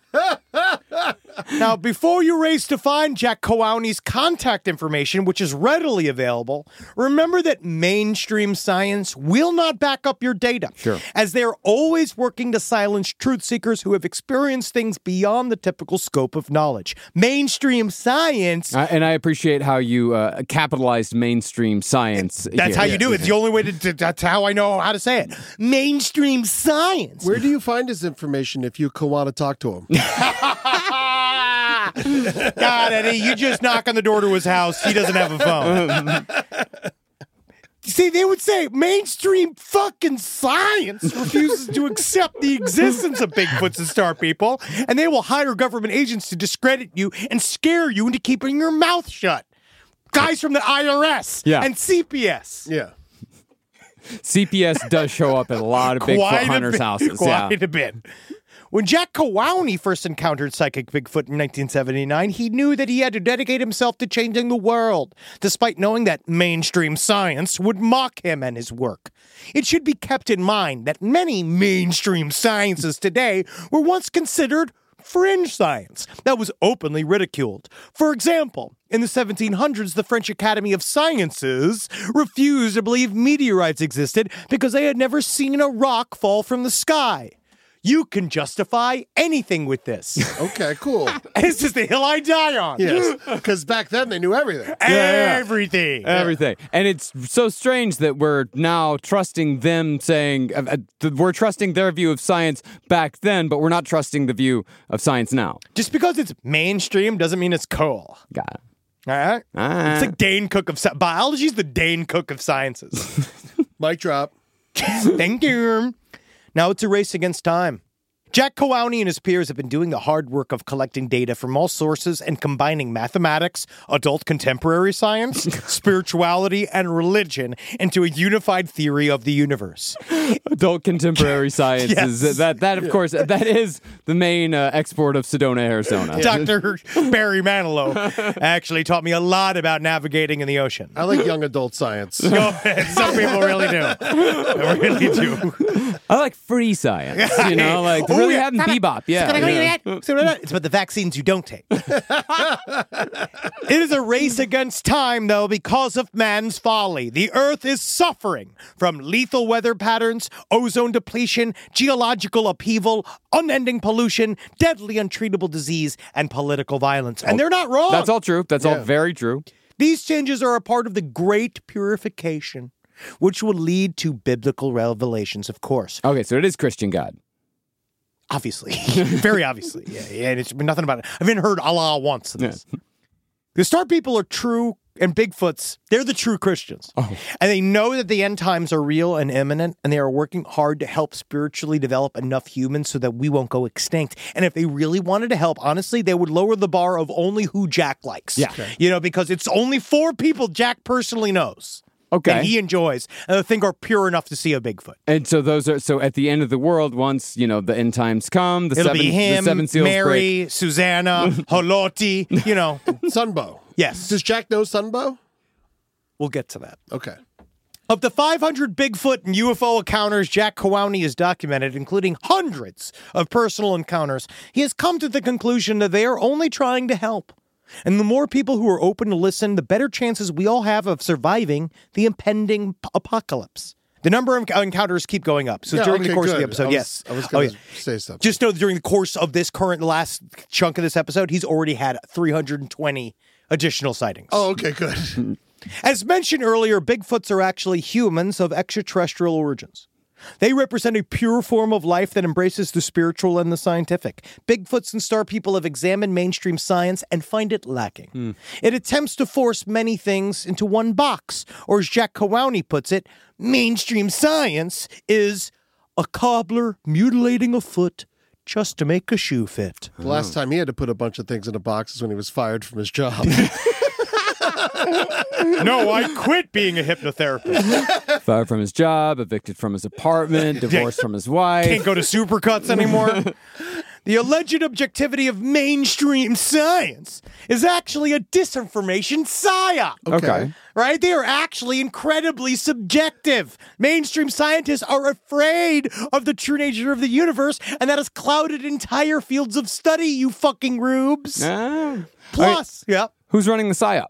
Now, before you race to find Jack Cowowney's contact information, which is readily available, remember that mainstream science will not back up your data. Sure. As they're always working to silence truth seekers who have experienced things beyond the typical scope of knowledge. Mainstream science... Uh, and I appreciate how you uh, capitalized mainstream science. That's here. how you do it. It's the only way to, to... That's how I know how to say it. Mainstream science. Where do you find his information if you want to talk to him? God, Eddie, you just knock on the door to his house. He doesn't have a phone. See, they would say mainstream fucking science refuses to accept the existence of Bigfoots and Star People, and they will hire government agents to discredit you and scare you into keeping your mouth shut. Guys from the I R S Yeah. and C P S. Yeah. C P S does show up at a lot of Bigfoot Quite a hunters' bit, houses. Quite Yeah. a bit. When Jack Cowowney first encountered psychic Bigfoot in nineteen seventy-nine, he knew that he had to dedicate himself to changing the world, despite knowing that mainstream science would mock him and his work. It should be kept in mind that many mainstream sciences today were once considered fringe science that was openly ridiculed. For example, in the seventeen hundreds, the French Academy of Sciences refused to believe meteorites existed because they had never seen a rock fall from the sky. You can justify anything with this. Okay, cool. It's just the hill I die on. Yes, because back then they knew everything. Everything. Everything. And it's so strange that we're now trusting them saying, uh, uh, we're trusting their view of science back then, but we're not trusting the view of science now. Just because it's mainstream doesn't mean it's cool. Got it. All right? All right. It's like Dane Cook of sci- biology's the Dane Cook of sciences. Mic drop. Thank you. Now it's a race against time. Jack Cowowney and his peers have been doing the hard work of collecting data from all sources and combining mathematics, adult contemporary science, spirituality, and religion into a unified theory of the universe. Adult contemporary science Yes. is that that of course that is the main uh, export of Sedona, Arizona. Doctor Barry Manilow actually taught me a lot about navigating in the ocean. I like young adult science. Some people really do. They really do. I like free science, you know, like Oh, really yeah. having bebop. Yeah, yeah. It's about the vaccines you don't take. It is a race against time, though, because of man's folly. The Earth is suffering from lethal weather patterns, ozone depletion, geological upheaval, unending pollution, deadly untreatable disease, and political violence. And they're not wrong. That's all true. That's all Yeah. very true. These changes are a part of the great purification, which will lead to biblical revelations, of course. Okay, so it is Christian God. Obviously. Very obviously. Yeah, yeah, and it's been nothing about it. I haven't heard Allah once in this. The Star People are true, and Bigfoots, they're the true Christians. Oh. And they know that the end times are real and imminent, and they are working hard to help spiritually develop enough humans so that we won't go extinct. And if they really wanted to help, honestly, they would lower the bar of only who Jack likes. Yeah. Okay. You know, because it's only four people Jack personally knows. Okay. That he enjoys, and I think are pure enough to see a Bigfoot. And so those are so at the end of the world, once you know the end times come, the It'll seven be him, the seven seals Mary, break. Susanna, Holoti, you know. Sunbow. Yes. Does Jack know Sunbow? We'll get to that. Okay. Of the five hundred Bigfoot and U F O encounters Jack Cowowney has documented, including hundreds of personal encounters, he has come to the conclusion that they are only trying to help. And the more people who are open to listen, the better chances we all have of surviving the impending p- apocalypse. The number of encounters keep going up. So Yeah, during okay, the course good. of the episode, I was, yes. I was Oh, going to yeah. say something. Just know that during the course of this current last chunk of this episode, he's already had three hundred twenty additional sightings. Oh, okay, good. As mentioned earlier, Bigfoots are actually humans of extraterrestrial origins. They represent a pure form of life that embraces the spiritual and the scientific. Bigfoots and Star People have examined mainstream science and find it lacking. Mm. It attempts to force many things into one box, or as Jack Cowowney puts it, mainstream science is a cobbler mutilating a foot just to make a shoe fit. The last time he had to put a bunch of things in a box is when he was fired from his job. No, I quit being a hypnotherapist. Fired from his job, evicted from his apartment, divorced from his wife. Can't go to Supercuts anymore. The alleged objectivity of mainstream science is actually a disinformation psyop. Okay. Right? They are actually incredibly subjective. Mainstream scientists are afraid of the true nature of the universe, and that has clouded entire fields of study, you fucking rubes. Ah. Plus, yeah. Who's running the psyop?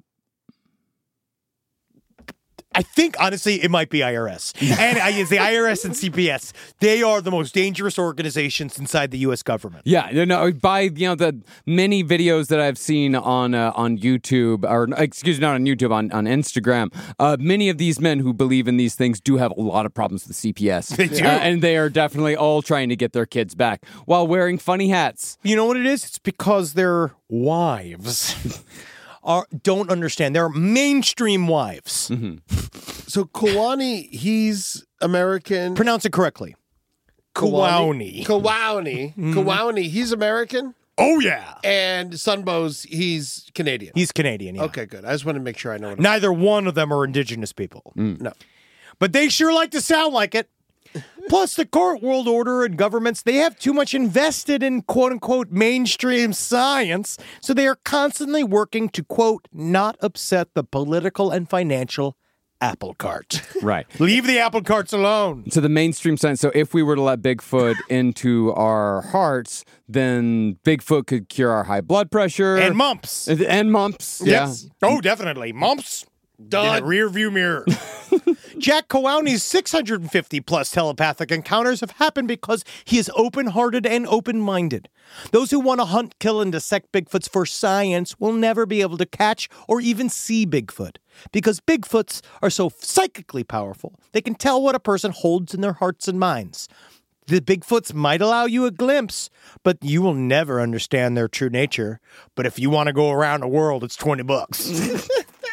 I think, honestly, it might be I R S. And I, it's the I R S and C P S. They are the most dangerous organizations inside the U S government. Yeah, you know, by you know the many videos that I've seen on uh, on YouTube, or excuse me, not on YouTube, on on Instagram, uh, many of these men who believe in these things do have a lot of problems with C P S. They do. Uh, and they are definitely all trying to get their kids back while wearing funny hats. You know what it is? It's because their wives are don't understand. They're mainstream wives. Mm-hmm. So Cowowney, he's American. Pronounce it correctly. Cowowney. Cowowney. Cowowney, he's American. Oh, yeah. And Sunbow's, he's Canadian. He's Canadian, yeah. Okay, good. I just want to make sure I know what I'm Neither one of them are indigenous people. No. But they sure like to sound like it. Plus, the current world order and governments, they have too much invested in quote-unquote mainstream science, so they are constantly working to, quote, not upset the political and financial apple cart. Right. Leave the apple carts alone. So the mainstream science, so if we were to let Bigfoot into our hearts, then Bigfoot could cure our high blood pressure. And mumps. And, and mumps. Yes. Yeah. Oh, definitely. Mumps. Done. In a rear view mirror. Jack Kowani's six hundred fifty plus telepathic encounters have happened because he is open-hearted and open-minded. Those who want to hunt, kill, and dissect Bigfoots for science will never be able to catch or even see Bigfoot, because Bigfoots are so psychically powerful, they can tell what a person holds in their hearts and minds. The Bigfoots might allow you a glimpse, but you will never understand their true nature. But if you want to go around the world, it's twenty bucks.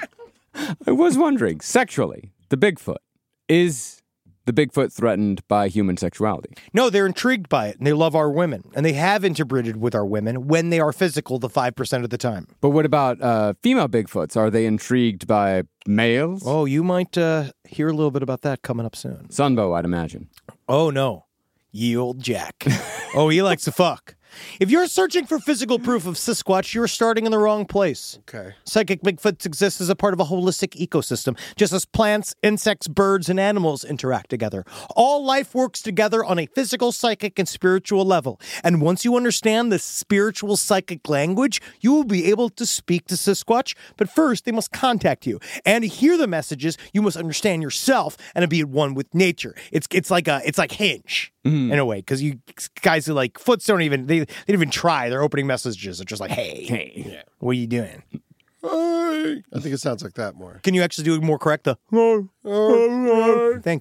I was wondering, sexually, the Bigfoot, is the Bigfoot threatened by human sexuality? No, they're intrigued by it, and they love our women. And they have interbreeded with our women when they are physical the five percent of the time. But what about uh, female Bigfoots? Are they intrigued by males? Oh, you might uh, hear a little bit about that coming up soon. Sunbow, I'd imagine. Oh, no. Ye old Jack. Oh, he likes to fuck. If you're searching for physical proof of Sasquatch, you're starting in the wrong place. Okay. Psychic Bigfoots exist as a part of a holistic ecosystem, just as plants, insects, birds, and animals interact together. All life works together on a physical, psychic, and spiritual level. And once you understand the spiritual psychic language, you will be able to speak to Sasquatch. But first, they must contact you. And to hear the messages, you must understand yourself and be at one with nature. It's it's like a it's like Hinge. Mm. In a way, because you guys who like Foots don't even they, they don't even try. Their opening messages are just like, "Hey, Hey, yeah. What are you doing?" Hey. I think it sounds like that more. Can you actually do it more correct? The thank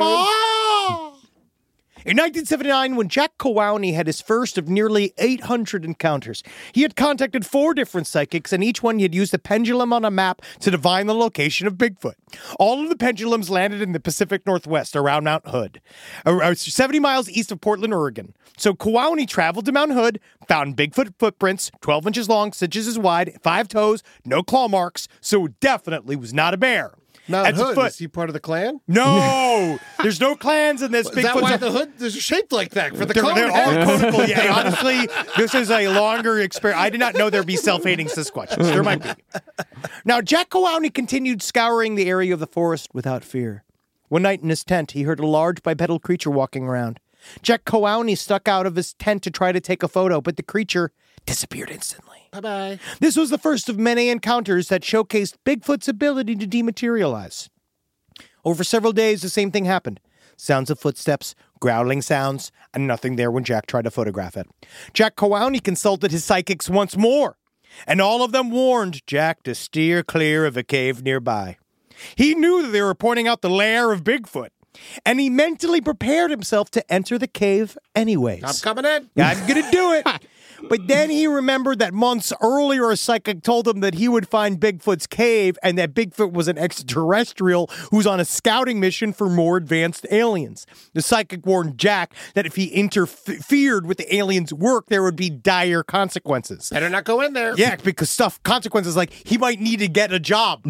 you. In nineteen seventy-nine, when Jack Kowani had his first of nearly eight hundred encounters, he had contacted four different psychics, and each one he had used a pendulum on a map to divine the location of Bigfoot. All of the pendulums landed in the Pacific Northwest around Mount Hood, seventy miles east of Portland, Oregon. So Kowani traveled to Mount Hood, found Bigfoot footprints, twelve inches long, six inches wide, five toes, no claw marks, so it definitely was not a bear. Mount That's Hood, is he part of the clan? No! There's no clans in this. Is that why the hood is shaped like that? For the they're, clan? they're all conical. Yeah, honestly, this is a longer experience. I did not know there'd be self-hating Sasquatches. There might be. Now, Jack Kowani continued scouring the area of the forest without fear. One night in his tent, he heard a large bipedal creature walking around. Jack Kowani stuck out of his tent to try to take a photo, but the creature disappeared instantly. Bye-bye. This was the first of many encounters that showcased Bigfoot's ability to dematerialize. Over several days, the same thing happened. Sounds of footsteps, growling sounds, and nothing there when Jack tried to photograph it. Jack Kowani consulted his psychics once more, and all of them warned Jack to steer clear of a cave nearby. He knew that they were pointing out the lair of Bigfoot, and he mentally prepared himself to enter the cave anyways. I'm coming in. I'm gonna do it. But then he remembered that months earlier a psychic told him that he would find Bigfoot's cave and that Bigfoot was an extraterrestrial who's on a scouting mission for more advanced aliens. The psychic warned Jack that if he interfered with the aliens' work, there would be dire consequences. Better not go in there. Yeah, because stuff, consequences like he might need to get a job.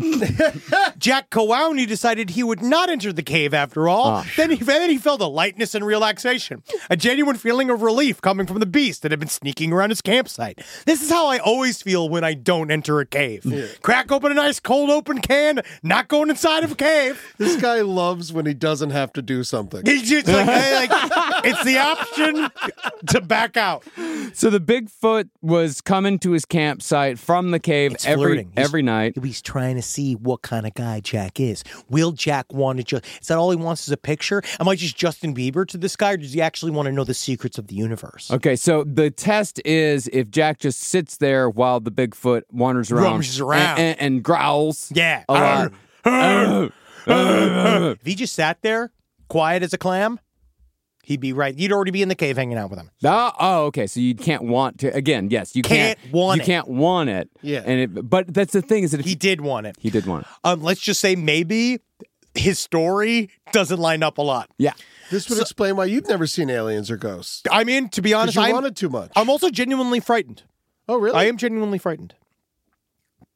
Jack Kowani decided he would not enter the cave after all. Oh. Then, he, then he felt a lightness and relaxation, a genuine feeling of relief coming from the beast that had been sneaking around his campsite. This is how I always feel when I don't enter a cave. Yeah. Crack open a nice cold open can, not going inside of a cave. This guy loves when he doesn't have to do something. He's just like, like it's the option to back out. So the Bigfoot was coming to his campsite from the cave it's every every night. He's trying to see what kind of guy Jack is. Will Jack want to just, is that all he wants is a picture? Am I just Justin Bieber to this guy, or does he actually want to know the secrets of the universe? Okay, so the test is if Jack just sits there while the Bigfoot wanders around, Rumbles around. And, and, and growls yeah. a lot. If he just sat there, quiet as a clam, he'd be right. You'd already be in the cave hanging out with him. Oh, oh okay. So you can't want to. Again, yes, you can't, can't want you it. can't want it. Yeah. And it, but that's the thing is that if he did want it. He did want it. Um, let's just say maybe his story doesn't line up a lot. Yeah. This would so, explain why you've never seen aliens or ghosts. I mean, to be honest, you I wanted too much. I'm also genuinely frightened. Oh, really? I am genuinely frightened.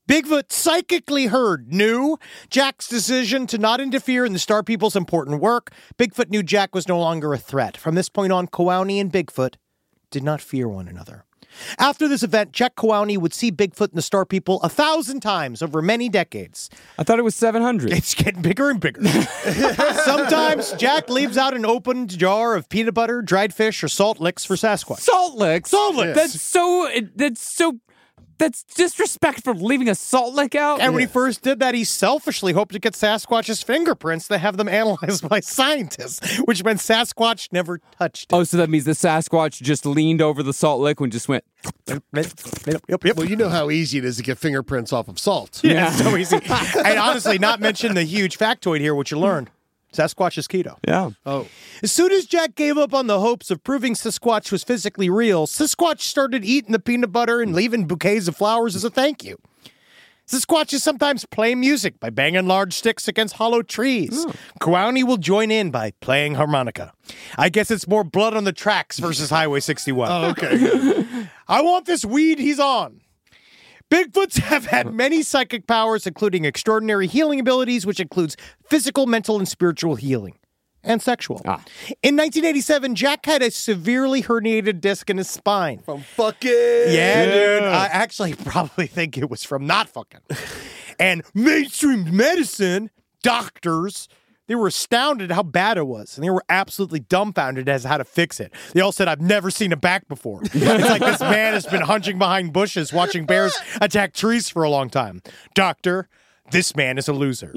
Bigfoot psychically heard, knew Jack's decision to not interfere in the Star People's important work. Bigfoot knew Jack was no longer a threat. From this point on, Koani and Bigfoot did not fear one another. After this event, Jack Koani would see Bigfoot and the Star People a thousand times over many decades. I thought it was seven hundred. It's getting bigger and bigger. Sometimes Jack leaves out an opened jar of peanut butter, dried fish, or salt licks for Sasquatch. Salt licks? Salt licks. That's so, that's so, that's disrespectful, leaving a salt lick out. And when he first did that, he selfishly hoped to get Sasquatch's fingerprints to have them analyzed by scientists, which meant Sasquatch never touched it. Oh, so that means the Sasquatch just leaned over the salt lick and just went... Yep, yep, yep. Well, you know how easy it is to get fingerprints off of salt. Yeah, it's so easy. And honestly, not mention the huge factoid here, which you learned. Sasquatch is keto. Yeah. Oh. As soon as Jack gave up on the hopes of proving Sasquatch was physically real, Sasquatch started eating the peanut butter and leaving bouquets of flowers as a thank you. Sasquatches sometimes play music by banging large sticks against hollow trees. Oh. Koani will join in by playing harmonica. I guess it's more blood on the tracks versus Highway sixty-one. Oh, okay. I want this weed he's on. Bigfoots have had many psychic powers, including extraordinary healing abilities, which includes physical, mental, and spiritual healing, and sexual. Ah. In nineteen eighty-seven, Jack had a severely herniated disc in his spine. From fucking. Yeah, yeah, dude. I actually probably think it was from not fucking. And mainstream medicine, doctors, they were astounded at how bad it was, and they were absolutely dumbfounded as to how to fix it. They all said, I've never seen a back before. It's like this man has been hunching behind bushes watching bears attack trees for a long time. Doctor, this man is a loser.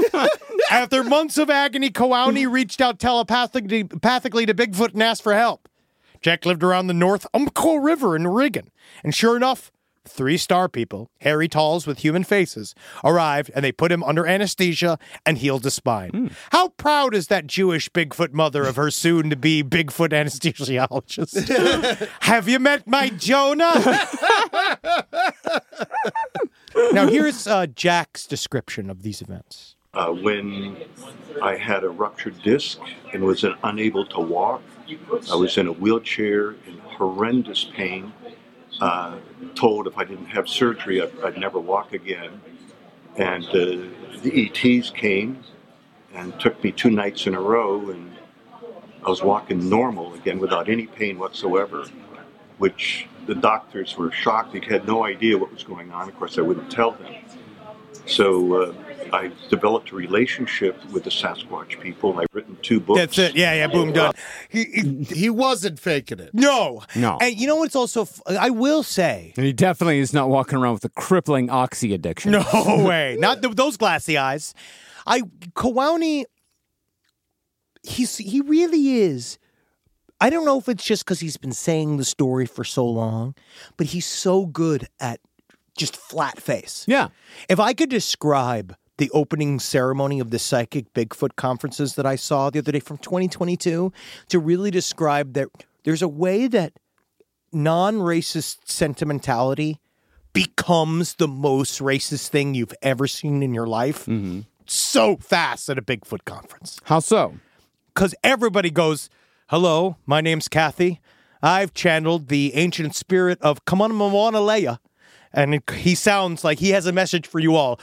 After months of agony, Koani reached out telepathically, telepathically to Bigfoot and asked for help. Jack lived around the North Umpqua River in Oregon, and sure enough, three star people, hairy talls with human faces, arrived, and they put him under anesthesia and healed his spine. Mm. How proud is that Jewish Bigfoot mother of her soon-to-be Bigfoot anesthesiologist? Have you met my Jonah? Now, here's uh, Jack's description of these events. Uh, when I had a ruptured disc and was unable to walk, I was in a wheelchair in horrendous pain. Uh, told if I didn't have surgery, I'd, I'd never walk again. And uh, the E Ts came and took me two nights in a row, and I was walking normal again without any pain whatsoever, which the doctors were shocked. They had no idea what was going on. Of course, I wouldn't tell them. So uh, I developed a relationship with the Sasquatch people. I've written two books. That's it. Yeah, yeah, boom, done. He, he, he wasn't faking it. No. No. And you know what's also, f- I will say. And he definitely is not walking around with a crippling oxy addiction. No way. Not th- those glassy eyes. I, Koani, he's, he really is. I don't know if it's just because he's been saying the story for so long, but he's so good at just flat face. Yeah. If I could describe the opening ceremony of the Psychic Bigfoot conferences that I saw the other day from twenty twenty-two to really describe that there's a way that non-racist sentimentality becomes the most racist thing you've ever seen in your life mm-hmm. so fast at a Bigfoot conference. How so? Because everybody goes, hello, my name's Kathy. I've channeled the ancient spirit of Kamanamawanalea. And it, he sounds like he has a message for you all.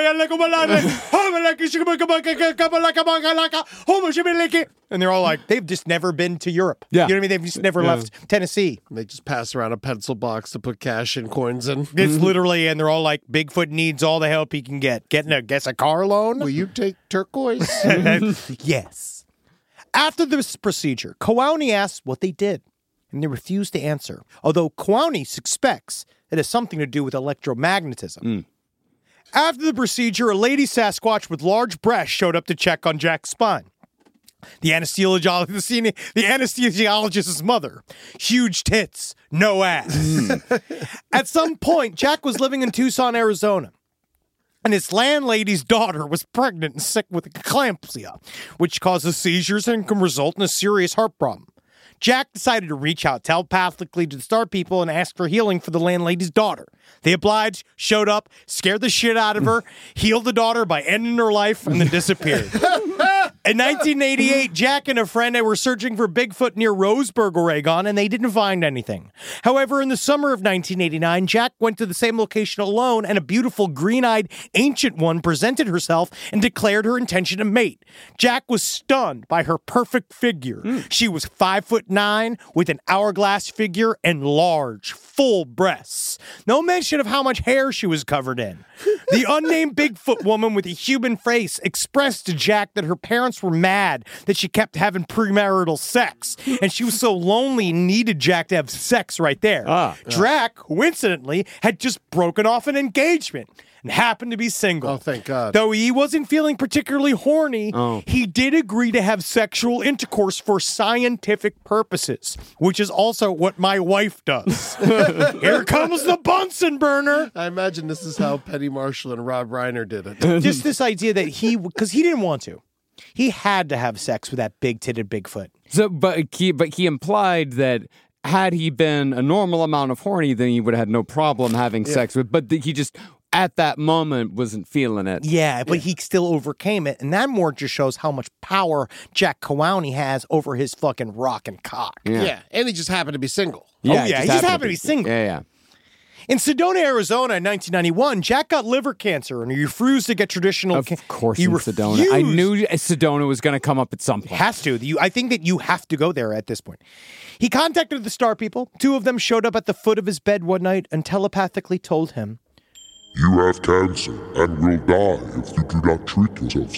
And they're all like, they've just never been to Europe. Yeah. You know what I mean? They've just never yeah. left Tennessee. And they just pass around a pencil box to put cash and coins in. It's literally, and they're all like, Bigfoot needs all the help he can get. Getting a, guess a car loan? Will you take turquoise? Yes. After this procedure, Koani asks what they did, and they refuse to answer. Although Koani suspects it has something to do with electromagnetism. Mm. After the procedure, a lady Sasquatch with large breasts showed up to check on Jack's spine. The anesthesiologist, the anesthesiologist's mother, huge tits, no ass. Mm. At some point, Jack was living in Tucson, Arizona, and his landlady's daughter was pregnant and sick with eclampsia, which causes seizures and can result in a serious heart problem. Jack decided to reach out telepathically to the Star People and ask for healing for the landlady's daughter. They obliged, showed up, scared the shit out of her, healed the daughter by ending her life, and then disappeared. In nineteen eighty-eight, Jack and a friend were searching for Bigfoot near Roseburg, Oregon, and they didn't find anything. However, in the summer of nineteen eighty-nine, Jack went to the same location alone, and a beautiful green-eyed ancient one presented herself and declared her intention to mate. Jack was stunned by her perfect figure. Mm. She was five foot nine, with an hourglass figure and large, full breasts. No mention of how much hair she was covered in. The unnamed Bigfoot woman with a human face expressed to Jack that her parents were mad that she kept having premarital sex, and she was so lonely and needed Jack to have sex right there. Ah, Drac, coincidentally, had just broken off an engagement and happened to be single. Oh, thank God. Though he wasn't feeling particularly horny, oh. he did agree to have sexual intercourse for scientific purposes, which is also what my wife does. Here comes the Bunsen burner. I imagine this is how Penny Marshall and Rob Reiner did it. Just this idea that he, because he didn't want to. He had to have sex with that big-titted Bigfoot. So, but he, but he implied that had he been a normal amount of horny, then he would have had no problem having yeah. sex with. But the, he just at that moment wasn't feeling it. Yeah, but yeah. he still overcame it, and that more just shows how much power Jack Cowaney has over his fucking rockin' cock. Yeah. yeah, and he just happened to be single. Yeah, oh yeah, he just, he just happened to be, to be single. Yeah, yeah. In Sedona, Arizona, in nineteen ninety-one, Jack got liver cancer, and he refused to get traditional. Of ca- course, he in refused. Sedona. I knew Sedona was going to come up at some point. Has to. You, I think that you have to go there at this point. He contacted the Star People. Two of them showed up at the foot of his bed one night and telepathically told him, "You have cancer and will die if you do not treat yourself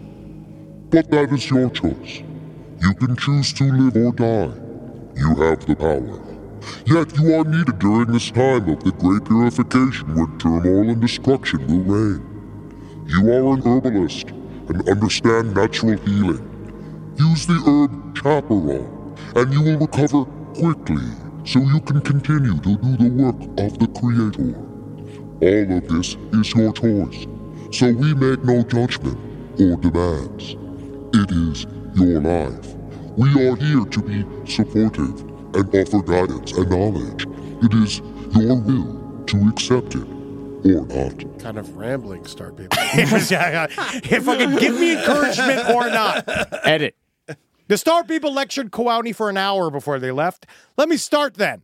soon. But that is your choice. You can choose to live or die. You have the power. Yet you are needed during this time of the great purification when turmoil and destruction will reign. You are an herbalist and understand natural healing. Use the herb chaparral, and you will recover quickly so you can continue to do the work of the Creator. All of this is your choice, so we make no judgment or demands. It is your life. We are here to be supportive and offer guidance and knowledge. It is your will to accept it or not." Kind of rambling, Star People. If fucking give me encouragement or not. Edit. The Star People lectured Cowaney for an hour before they left. Let me start then.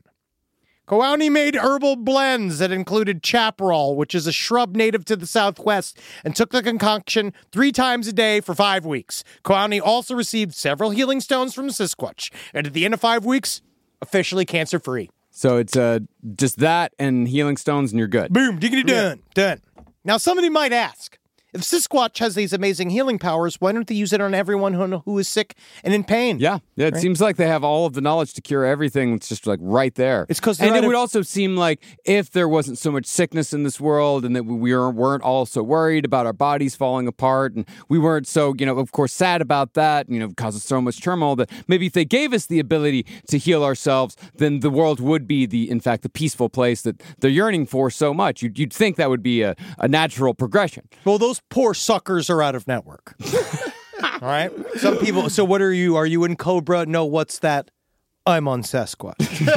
Cowaney made herbal blends that included chaparral, which is a shrub native to the Southwest, and took the concoction three times a day for five weeks. Cowaney also received several healing stones from Sasquatch, and at the end of five weeks, officially cancer-free. So it's uh, just that and healing stones, and you're good. Boom, diggity done, done. Now, somebody might ask, if Sasquatch has these amazing healing powers, why don't they use it on everyone who, who is sick and in pain? Yeah, yeah. It right? seems like they have all of the knowledge to cure everything. It's just like right there. It's because, and it would also seem like if there wasn't so much sickness in this world, and that we weren't all so worried about our bodies falling apart, and we weren't so, you know, of course, sad about that, you know, causes so much turmoil, that maybe if they gave us the ability to heal ourselves, then the world would be the, in fact, the peaceful place that they're yearning for so much. You'd, you'd think that would be a, a natural progression. Well, those poor suckers are out of network. All right. Some people. So what are you? Are you in Cobra? No. What's that? I'm on Sasquatch.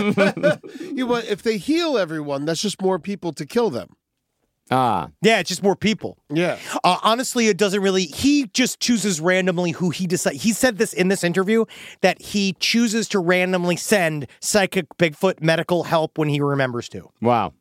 You know, if they heal everyone, that's just more people to kill them. Ah. Yeah, it's just more people. Yeah. Uh, honestly, it doesn't really. He just chooses randomly who he decides. He said this in this interview that he chooses to randomly send psychic Bigfoot medical help when he remembers to. Wow.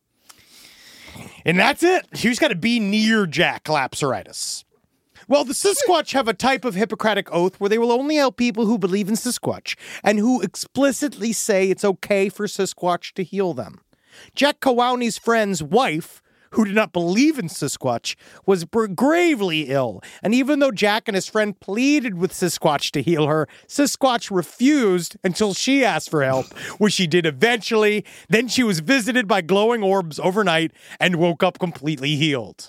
And that's it. He's got to be near Jack Lapseritis. Well, the Sasquatch have a type of Hippocratic oath where they will only help people who believe in Sasquatch and who explicitly say it's okay for Sasquatch to heal them. Jack Cowaney's friend's wife, who did not believe in Sasquatch, was gravely ill. And even though Jack and his friend pleaded with Sasquatch to heal her, Sasquatch refused until she asked for help, which she did eventually. Then she was visited by glowing orbs overnight and woke up completely healed.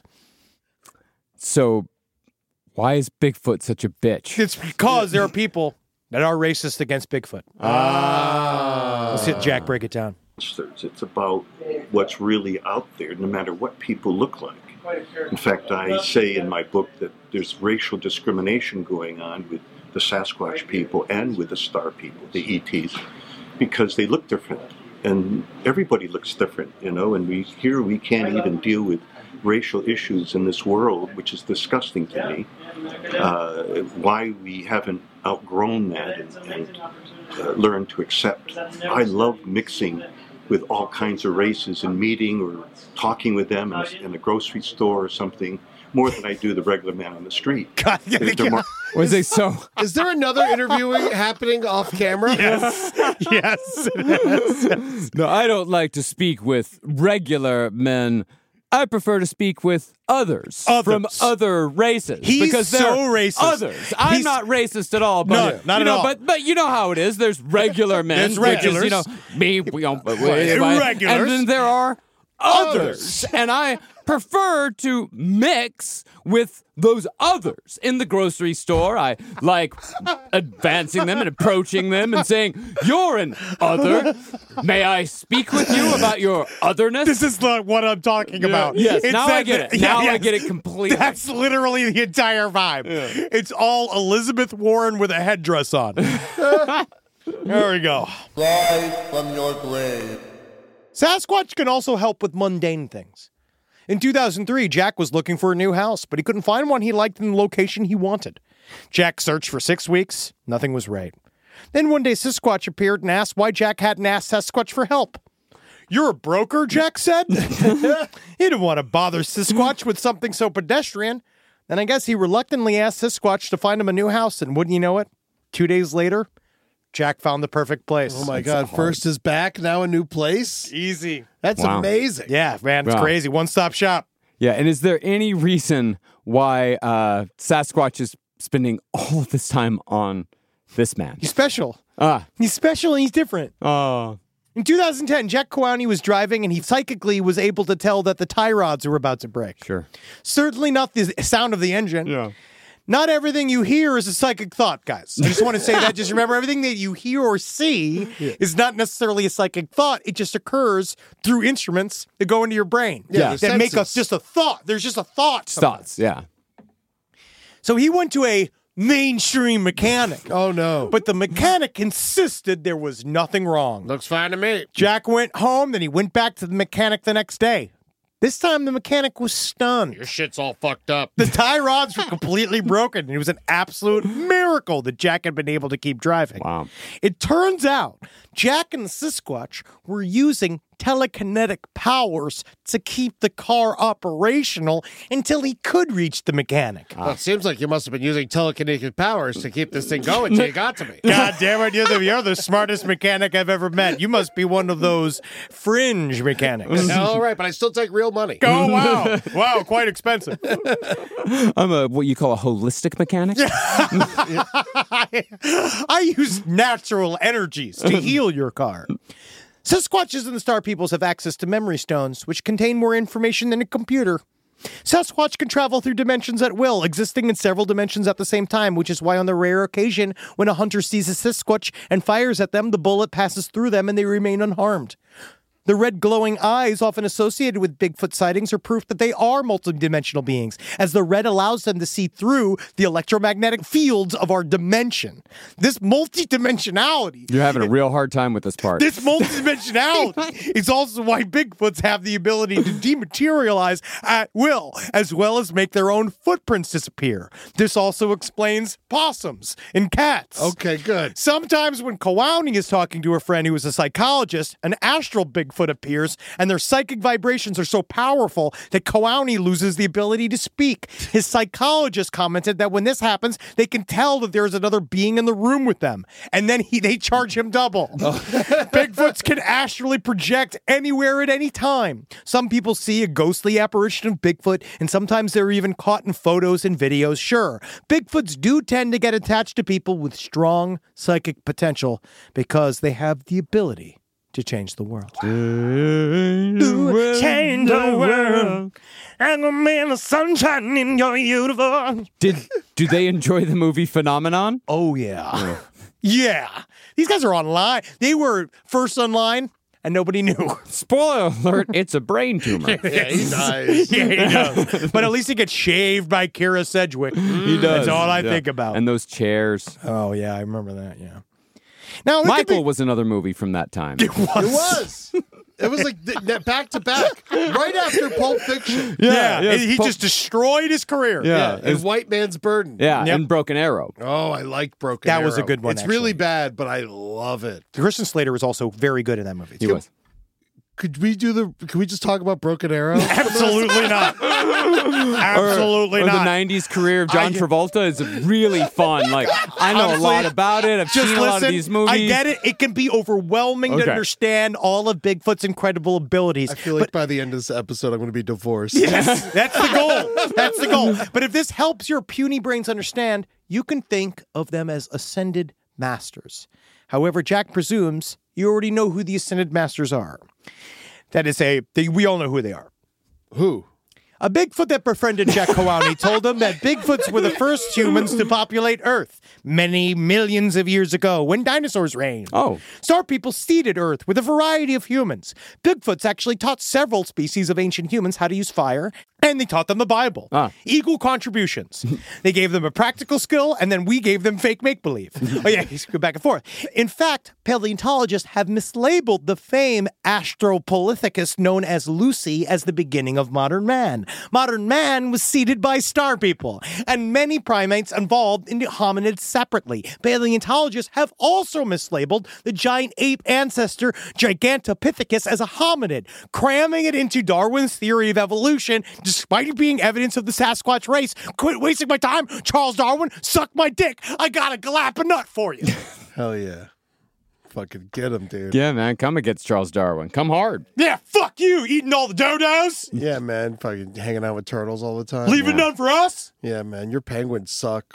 So why is Bigfoot such a bitch? It's because there are people that are racist against Bigfoot. Ah. Let's hit Jack break it down. It's about what's really out there, no matter what people look like. In fact, I say in my book that there's racial discrimination going on with the Sasquatch people and with the Star people, the E Ts, because they look different. And everybody looks different, you know, and we here we can't even deal with racial issues in this world, which is disgusting to me. Uh, why we haven't outgrown that and, and uh, learned to accept. I love mixing with all kinds of races and meeting or talking with them in a, in a grocery store or something, more than I do the regular man on the street. God, yeah, They're- they're yeah. more- Was they so? Is there another interviewing happening off camera? Yes. Yes. it is. No, I don't like to speak with regular men. I prefer to speak with others, Others. from other races. He's because they're so racist. Others. I'm He's- not racist at all. But, No, not you at know, all. But but you know how it is. There's regular men. There's which is, regulars. you know, me. We don't. Irregulars. And then there are others, and I prefer to mix with those others in the grocery store. I like advancing them and approaching them and saying, "You're an other. May I speak with you about your otherness?" This is the, what I'm talking about. Yes, It's now that- I get it. yeah, Now I yes. get it completely. That's literally the entire vibe. It's all Elizabeth Warren with a headdress on. There we go. Rise from your grave. Sasquatch can also help with mundane things. In two thousand three, Jack was looking for a new house, but he couldn't find one he liked in the location he wanted. Jack searched for six weeks. Nothing was right. Then one day, Sasquatch appeared and asked why Jack hadn't asked Sasquatch for help. "You're a broker," Jack said. He didn't want to bother Sasquatch with something so pedestrian. Then I guess he reluctantly asked Sasquatch to find him a new house, and wouldn't you know it? Two days later, Jack found the perfect place. Oh my God! First is back, now a new place. Easy. That's Wow. amazing. Yeah, man, it's Wow. crazy. One-stop shop. Yeah, and is there any reason why uh, Sasquatch is spending all of this time on this man? He's special. Ah, He's special and he's different. oh, In two thousand ten, Jack Kowane was driving and he psychically was able to tell that the tie rods were about to break. sure. Certainly not the sound of the engine. Yeah. Not everything you hear is a psychic thought, guys. I just want to say that. Just remember, everything that you hear or see is not necessarily a psychic thought. It just occurs through instruments that go into your brain. Yeah, the that make us senses. just a thought. There's just a thought. Thoughts, yeah. So he went to a mainstream mechanic. Oh no! But the mechanic insisted there was nothing wrong. looks fine to me. Jack went home, then he went back to the mechanic the next day. This time the mechanic was stunned. Your shit's all fucked up. The tie rods were completely broken, and it was an absolute miracle that Jack had been able to keep driving. Wow. It turns out Jack and the Sasquatch were using telekinetic powers to keep the car operational until he could reach the mechanic. Well, it seems like you must have been using telekinetic powers to keep this thing going till you got to me. God damn it, you're the, you're the smartest mechanic I've ever met. You must be one of those fringe mechanics. All right, but I still take real money. Oh, wow. Wow, quite expensive. I'm a what you call a holistic mechanic. I, I use natural energies to heal your car. Sasquatches and the Star Peoples have access to memory stones, which contain more information than a computer. Sasquatch can travel through dimensions at will, existing in several dimensions at the same time, which is why on the rare occasion when a hunter sees a Sasquatch and fires at them, the bullet passes through them and they remain unharmed. The red glowing eyes often associated with Bigfoot sightings are proof that they are multidimensional beings, as the red allows them to see through the electromagnetic fields of our dimension. This multidimensionality You're having a real hard time with this part. this multidimensionality is also why Bigfoots have the ability to dematerialize at will, as well as make their own footprints disappear. This also explains possums and cats. Okay, good. Sometimes when Kowane is talking to a friend who is a psychologist, an astral Bigfoot appears, and their psychic vibrations are so powerful that Kowane loses the ability to speak. His psychologist commented that when this happens, they can tell that there is another being in the room with them, and then he, they charge him double. Bigfoots can astrally project anywhere at any time. Some people see a ghostly apparition of Bigfoot, and sometimes they're even caught in photos and videos. Sure, Bigfoots do tend to get attached to people with strong psychic potential because they have the ability to change the world. Change the world. I'm a man of sunshine in your universe. Did do they enjoy the movie Phenomenon? Oh, yeah. Yeah. These guys are online. They were first online, and nobody knew. Spoiler alert, it's a brain tumor. Yeah, he dies. Yeah, he does. But at least he gets shaved by Kira Sedgwick. He does. That's all I Yeah. think about. And those chairs. Oh, yeah, I remember that, yeah. Now, it could Michael be- was another movie from that time. It was. It was like th- th- back to back, right after Pulp Fiction. Yeah, yeah, he Pulp- just destroyed his career. Yeah. and White Man's Burden. Yeah, Yep. and Broken Arrow. Oh, I like Broken That was a Arrow. good one, It's really actually. bad, but I love it. Christian Slater was also very good in that movie. He was. Could we do the? Could we just talk about Broken Arrow? Absolutely not. Absolutely or not. the nineties career of John I- Travolta is really fun. Like, I know Honestly, a lot about it. I've Just seen listen, a lot of these movies. I get it. It can be overwhelming to Okay. understand all of Bigfoot's incredible abilities. I feel like by the end of this episode, I'm going to be divorced. Yes, that's the goal. That's the goal. But if this helps your puny brains understand, you can think of them as ascended masters. However, Jack presumes you already know who the ascended masters are. That is a, they, we all know who they are. Who? A Bigfoot that befriended Jack Kowani told him that Bigfoots were the first humans to populate Earth many millions of years ago when dinosaurs reigned. Oh. Star people seeded Earth with a variety of humans. Bigfoots actually taught several species of ancient humans how to use fire, and they taught them the Bible. Ah. Equal contributions. They gave them a practical skill, and then we gave them fake make-believe. Oh yeah, you go back and forth. In fact, paleontologists have mislabeled the famed Australopithecus known as Lucy as the beginning of modern man. Modern man was seeded by star people, and many primates evolved into hominids separately. Paleontologists have also mislabeled the giant ape ancestor Gigantopithecus as a hominid, cramming it into Darwin's theory of evolution, despite it being evidence of the Sasquatch race. Quit wasting my time, Charles Darwin. Suck my dick. I got a glap a nut for you. Hell yeah. Fucking get him, dude. Yeah, man, come against Charles Darwin. Come hard. Yeah, fuck you, eating all the dodos. Yeah, man. Fucking hanging out with turtles all the time. Leaving Yeah. none for us. Yeah, man. Your penguins suck.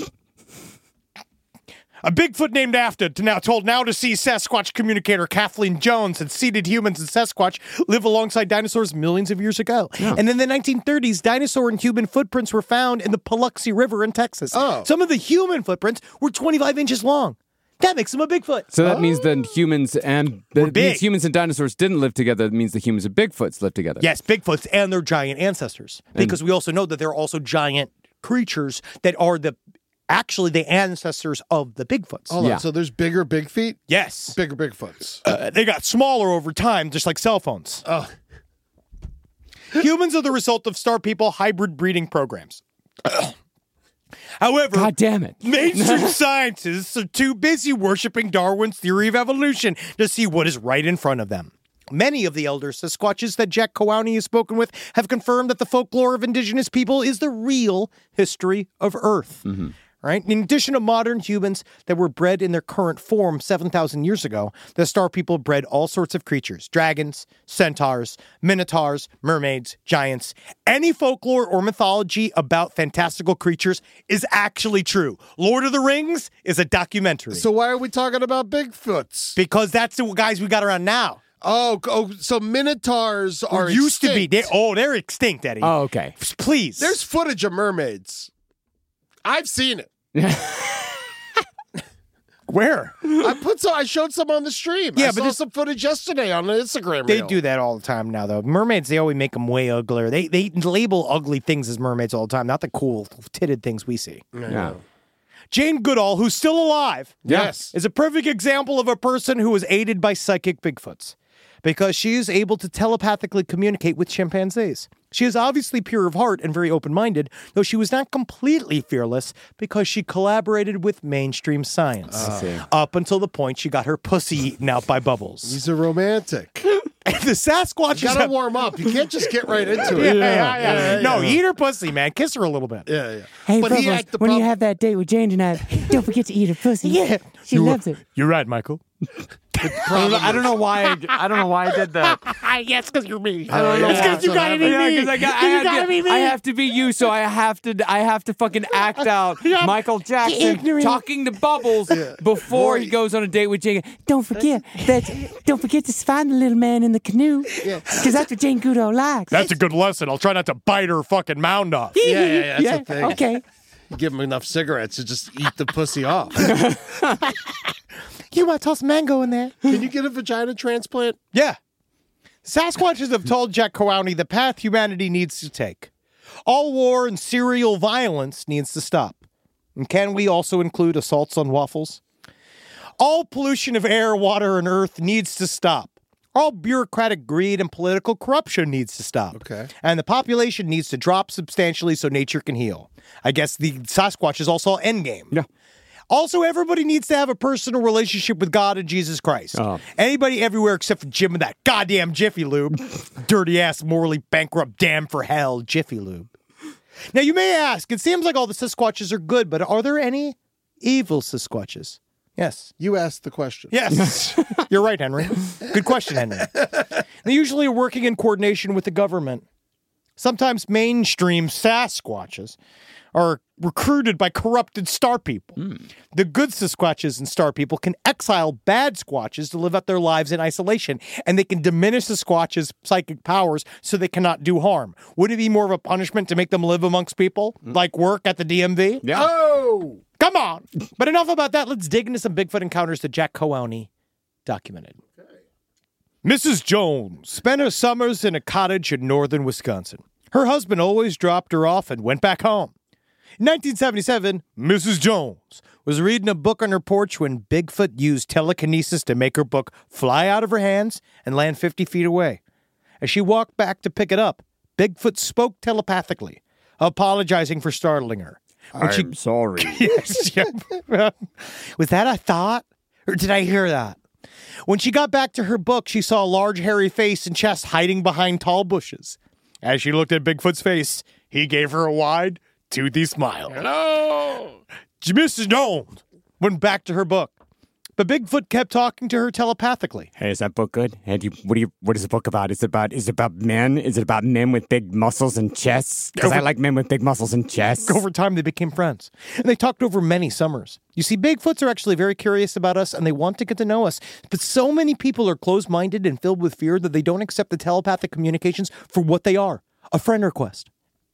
A Bigfoot named after to now told now deceased Sasquatch communicator Kathleen Jones had seeded humans and Sasquatch live alongside dinosaurs millions of years ago. And in the nineteen thirties, dinosaur and human footprints were found in the Paluxy River in Texas. Oh. Some of the human footprints were twenty-five inches long. That makes them a Bigfoot. So that means that humans and that We're big. means humans and dinosaurs didn't live together. That means the humans and Bigfoots lived together. Yes, Bigfoots and their giant ancestors. Because we also know that there are also giant creatures that are the actually the ancestors of the Bigfoots. Hold Yeah. on. So there's bigger big feet? Yes. Bigger Bigfoots. Uh, they got smaller over time, just like cell phones. Oh. Humans are the result of star people hybrid breeding programs. However, God damn it. mainstream scientists are too busy worshiping Darwin's theory of evolution to see what is right in front of them. Many of the elder Sasquatches that Jack Kowani has spoken with have confirmed that the folklore of indigenous people is the real history of Earth. Right? In addition to modern humans that were bred in their current form seven thousand years ago, the star people bred all sorts of creatures. Dragons, centaurs, minotaurs, mermaids, giants. Any folklore or mythology about fantastical creatures is actually true. Lord of the Rings is a documentary. So why are we talking about Bigfoots? because that's the guys we got around now. Oh, oh so Minotaurs are used to be. extinct. They, oh, they're extinct, Eddie. Oh, okay. Please. There's footage of mermaids. I've seen it. Where? I put some. I showed some on the stream. Yeah, I but saw this- some footage yesterday on the Instagram. They reel. do that all the time now, though. Mermaids, they always make them way uglier. They they label ugly things as mermaids all the time, not the cool titted things we see. Yeah. Jane Goodall, who's still alive, Yes. is a perfect example of a person who was aided by psychic Bigfoots because she is able to telepathically communicate with chimpanzees. She is obviously pure of heart and very open-minded, though she was not completely fearless because she collaborated with mainstream science. see. Up until the point she got her pussy eaten out by bubbles. He's a romantic. And the Sasquatch You is gotta a- warm up. You can't just get right into Yeah, it. yeah, yeah. yeah, No, yeah. eat her pussy, man. Kiss her a little bit. Yeah, yeah. Hey, But he Bubbles, had the when you prob- have that date with Jane tonight, don't forget to eat her pussy. Yeah. She loves it. You're right, Michael. I don't know why. I, I don't know why I did that. yes, because you're me. I don't know. It's because you gotta be Yeah, me. 'cause I, got, I, You have gotta to, be me. I have to be you, so I have to. I have to fucking act out Michael Jackson ignorant. talking to Bubbles before he goes on a date with Jane. Don't forget that. Don't forget to find the little man in the canoe, because that's what Jane Goodall likes. That's a good lesson. I'll try not to bite her fucking mound off. Yeah, yeah, yeah. That's the thing. Okay. You give him enough cigarettes to just eat the pussy off. You might toss mango in there. Can you get a vagina transplant? Yeah. Sasquatches have told Jack Kowani the path humanity needs to take. All war and serial violence needs to stop. And can we also include assaults on waffles? All pollution of air, water, and earth needs to stop. All bureaucratic greed and political corruption needs to stop. Okay. And the population needs to drop substantially so nature can heal. I guess the Sasquatch is also endgame. Yeah. Also, everybody needs to have a personal relationship with God and Jesus Christ. Oh. Anybody everywhere except for Jim and that goddamn Jiffy Lube. Dirty-ass, morally bankrupt, damn for hell Jiffy Lube. Now, you may ask, it seems like all the Sasquatches are good, but are there any evil Sasquatches? Yes. You asked the question. Yes. You're right, Henry. Good question, Henry. They usually are working in coordination with the government. Sometimes mainstream Sasquatches are recruited by corrupted star people. Mm. The good Sasquatches and star people can exile bad Squatches to live out their lives in isolation, and they can diminish the Squatches' psychic powers so they cannot do harm. Would it be more of a punishment to make them live amongst people, mm. like work at the D M V? Yeah. Oh! Come on! But enough about that. Let's dig into some Bigfoot encounters that Jack Cowney documented. Okay. Missus Jones spent her summers in a cottage in northern Wisconsin. Her husband always dropped her off and went back home. In nineteen seventy-seven, Missus Jones was reading a book on her porch when Bigfoot used telekinesis to make her book fly out of her hands and land fifty feet away. As she walked back to pick it up, Bigfoot spoke telepathically, apologizing for startling her. When I'm she, sorry. Yes, yeah. Was that a thought? Or did I hear that? When she got back to her book, she saw a large hairy face and chest hiding behind tall bushes. As she looked at Bigfoot's face, he gave her a wide, toothy smile. Hello! Missus Jones went back to her book. But Bigfoot kept talking to her telepathically. Hey, is that book good? Hey, do you, what do you? What is the book about? Is it about? Is it about men? Is it about men with big muscles and chests? Because I like men with big muscles and chests. Over time, they became friends, and they talked over many summers. You see, Bigfoots are actually very curious about us, and they want to get to know us. But so many people are closed-minded and filled with fear that they don't accept the telepathic communications for what they are: a friend request.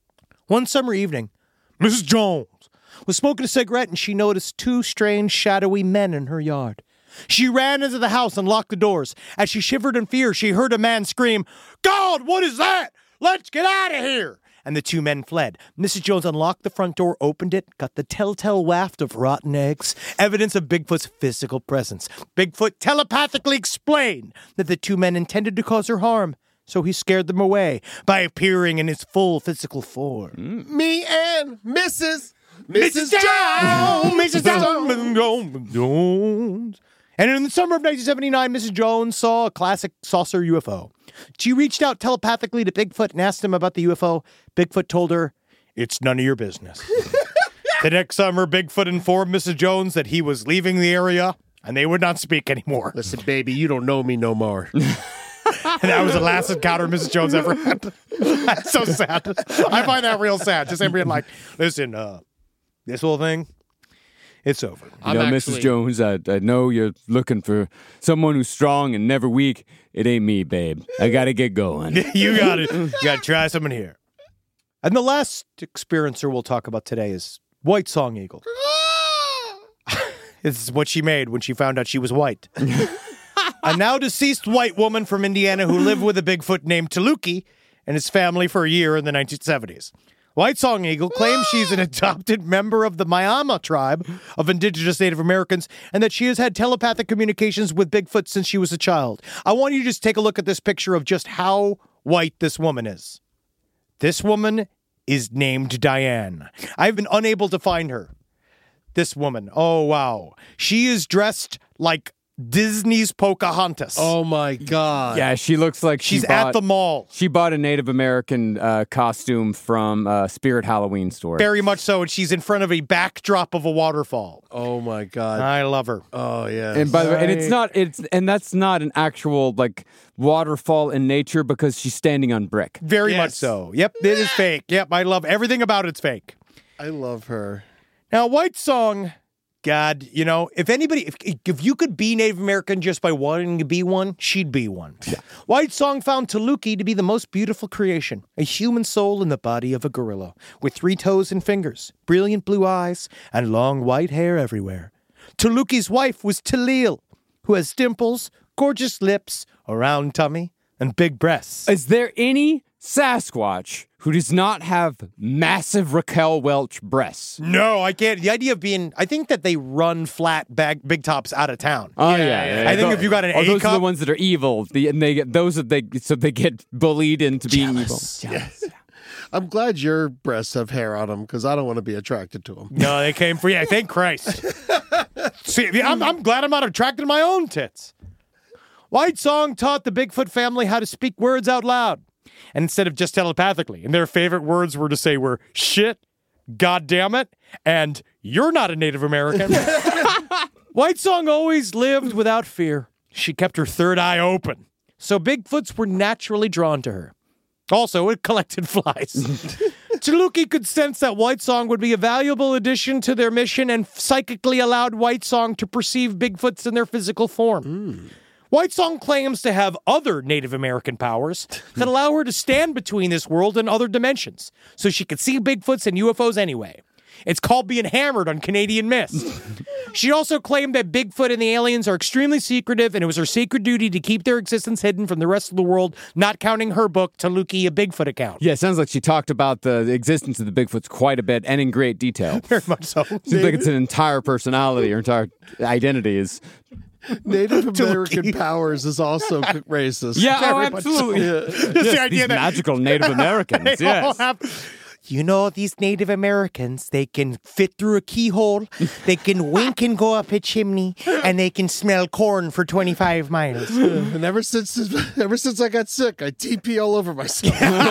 One summer evening, Missus Jones was smoking a cigarette, and she noticed two strange, shadowy men in her yard. She ran into the house and locked the doors. As she shivered in fear, she heard a man scream, "God, what is that? Let's get out of here!" And the two men fled. Missus Jones unlocked the front door, opened it, got the telltale waft of rotten eggs, evidence of Bigfoot's physical presence. Bigfoot telepathically explained that the two men intended to cause her harm, so he scared them away by appearing in his full physical form. Mm. Me and Missus Missus Jones! Missus Jones! And in the summer of nineteen seventy-nine, Missus Jones saw a classic saucer U F O. She reached out telepathically to Bigfoot and asked him about the U F O. Bigfoot told her, "It's none of your business." The next summer, Bigfoot informed Missus Jones that he was leaving the area and they would not speak anymore. Listen, baby, you don't know me no more. And that was the last encounter Missus Jones ever had. That's so sad. I find that real sad. Just being like, listen, uh, this whole thing, it's over. You I'm know, actually... Missus Jones, I, I know you're looking for someone who's strong and never weak. It ain't me, babe. I got to get going. You got it. You got to try something here. And the last experiencer we'll talk about today is White Song Eagle. This is what she made when she found out she was white. A now deceased white woman from Indiana who lived with a Bigfoot named Taluki and his family for a year in the nineteen seventies. White Song Eagle claims she's an adopted member of the Miama tribe of indigenous Native Americans and that she has had telepathic communications with Bigfoot since she was a child. I want you to just take a look at this picture of just how white this woman is. This woman is named Diane. I've been unable to find her. This woman, oh wow. She is dressed like Disney's Pocahontas. Oh my God. Yeah, she looks like she She's bought, at the mall. She bought a Native American uh, costume from uh, Spirit Halloween store. Very much so, and she's in front of a backdrop of a waterfall. Oh my God. I love her. Oh yeah. And by the way, and it's not it's and that's not an actual like waterfall in nature because she's standing on brick. Very Yes. much so. Yep, it is fake. Yep, I love everything about it's fake. I love her. Now, White Song, God, you know, if anybody, if, if you could be Native American just by wanting to be one, she'd be one. Yeah. White Song found Taluki to be the most beautiful creation, a human soul in the body of a gorilla, with three toes and fingers, brilliant blue eyes, and long white hair everywhere. Taluki's wife was Talil, who has dimples, gorgeous lips, a round tummy, and big breasts. Is there any Sasquatch who does not have massive Raquel Welch breasts. No, I can't. The idea of being, I think that they run flat bag, big tops out of town. Oh yeah, yeah, yeah. I think if you got an oh, A those cup, are the ones that are evil. The, and they get those that they so they get bullied into being Jealous. evil. Jealous. I'm glad your breasts have hair on them because I don't want to be attracted to them. no, they came for yeah. Thank Christ. See, I'm, I'm glad I'm not attracted to my own tits. White Song taught the Bigfoot family how to speak words out loud, and instead of just telepathically. And their favorite words were to say were shit, God damn it, and you're not a Native American. White Song always lived without fear. She kept her third eye open, so Bigfoots were naturally drawn to her. Also, it collected flies. Chaluki could sense that White Song would be a valuable addition to their mission and psychically allowed White Song to perceive Bigfoots in their physical form. Mm. White Song claims to have other Native American powers that allow her to stand between this world and other dimensions, so she could see Bigfoots and U F Os anyway. It's called being hammered on Canadian Mist. She also claimed that Bigfoot and the aliens are extremely secretive, and it was her sacred duty to keep their existence hidden from the rest of the world, not counting her book, Taluki, a Bigfoot account. Yeah, it sounds like she talked about the existence of the Bigfoots quite a bit and in great detail. Very much so. Seems like it's an entire personality, or entire identity is... Native American powers is also racist. Yeah, oh, Very absolutely. much so. Yeah. Yes, the idea these that- magical Native Americans, They all yes. have- You know, these Native Americans, they can fit through a keyhole, they can wink and go up a chimney, and they can smell corn for twenty-five miles. And ever since ever since I got sick, I T P all over myself.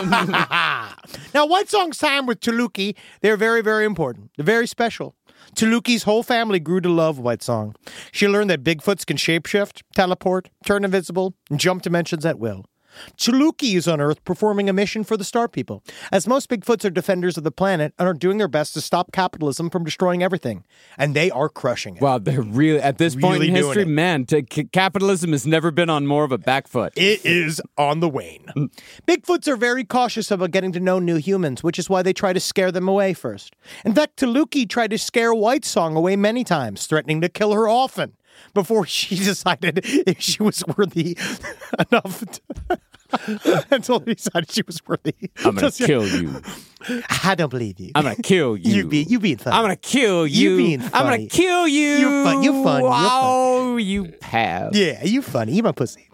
Now, White Song's time with Taluki, they're very, very important. They're very special. Taluki's whole family grew to love White Song. She learned that Bigfoots can shapeshift, teleport, turn invisible, and jump dimensions at will. Chaluki is on Earth performing a mission for the Star People, as most Bigfoots are defenders of the planet and are doing their best to stop capitalism from destroying everything. And they are crushing it. Wow, they're really, at this point Really in doing history, it. man, to, c- capitalism has never been on more of a back foot. It is on the wane. Bigfoots are very cautious about getting to know new humans, which is why they try to scare them away first. In fact, Taluki tried to scare White Song away many times, threatening to kill her often, before she decided if she was worthy enough to... Until he decided she was worthy. I'm going to kill you. I don't believe you. I'm going to kill you. You be you being funny. I'm going to kill you. You being I'm funny. going to kill you. You fun- you funny. You're funny. Oh, you have. Yeah, you funny. You my pussy.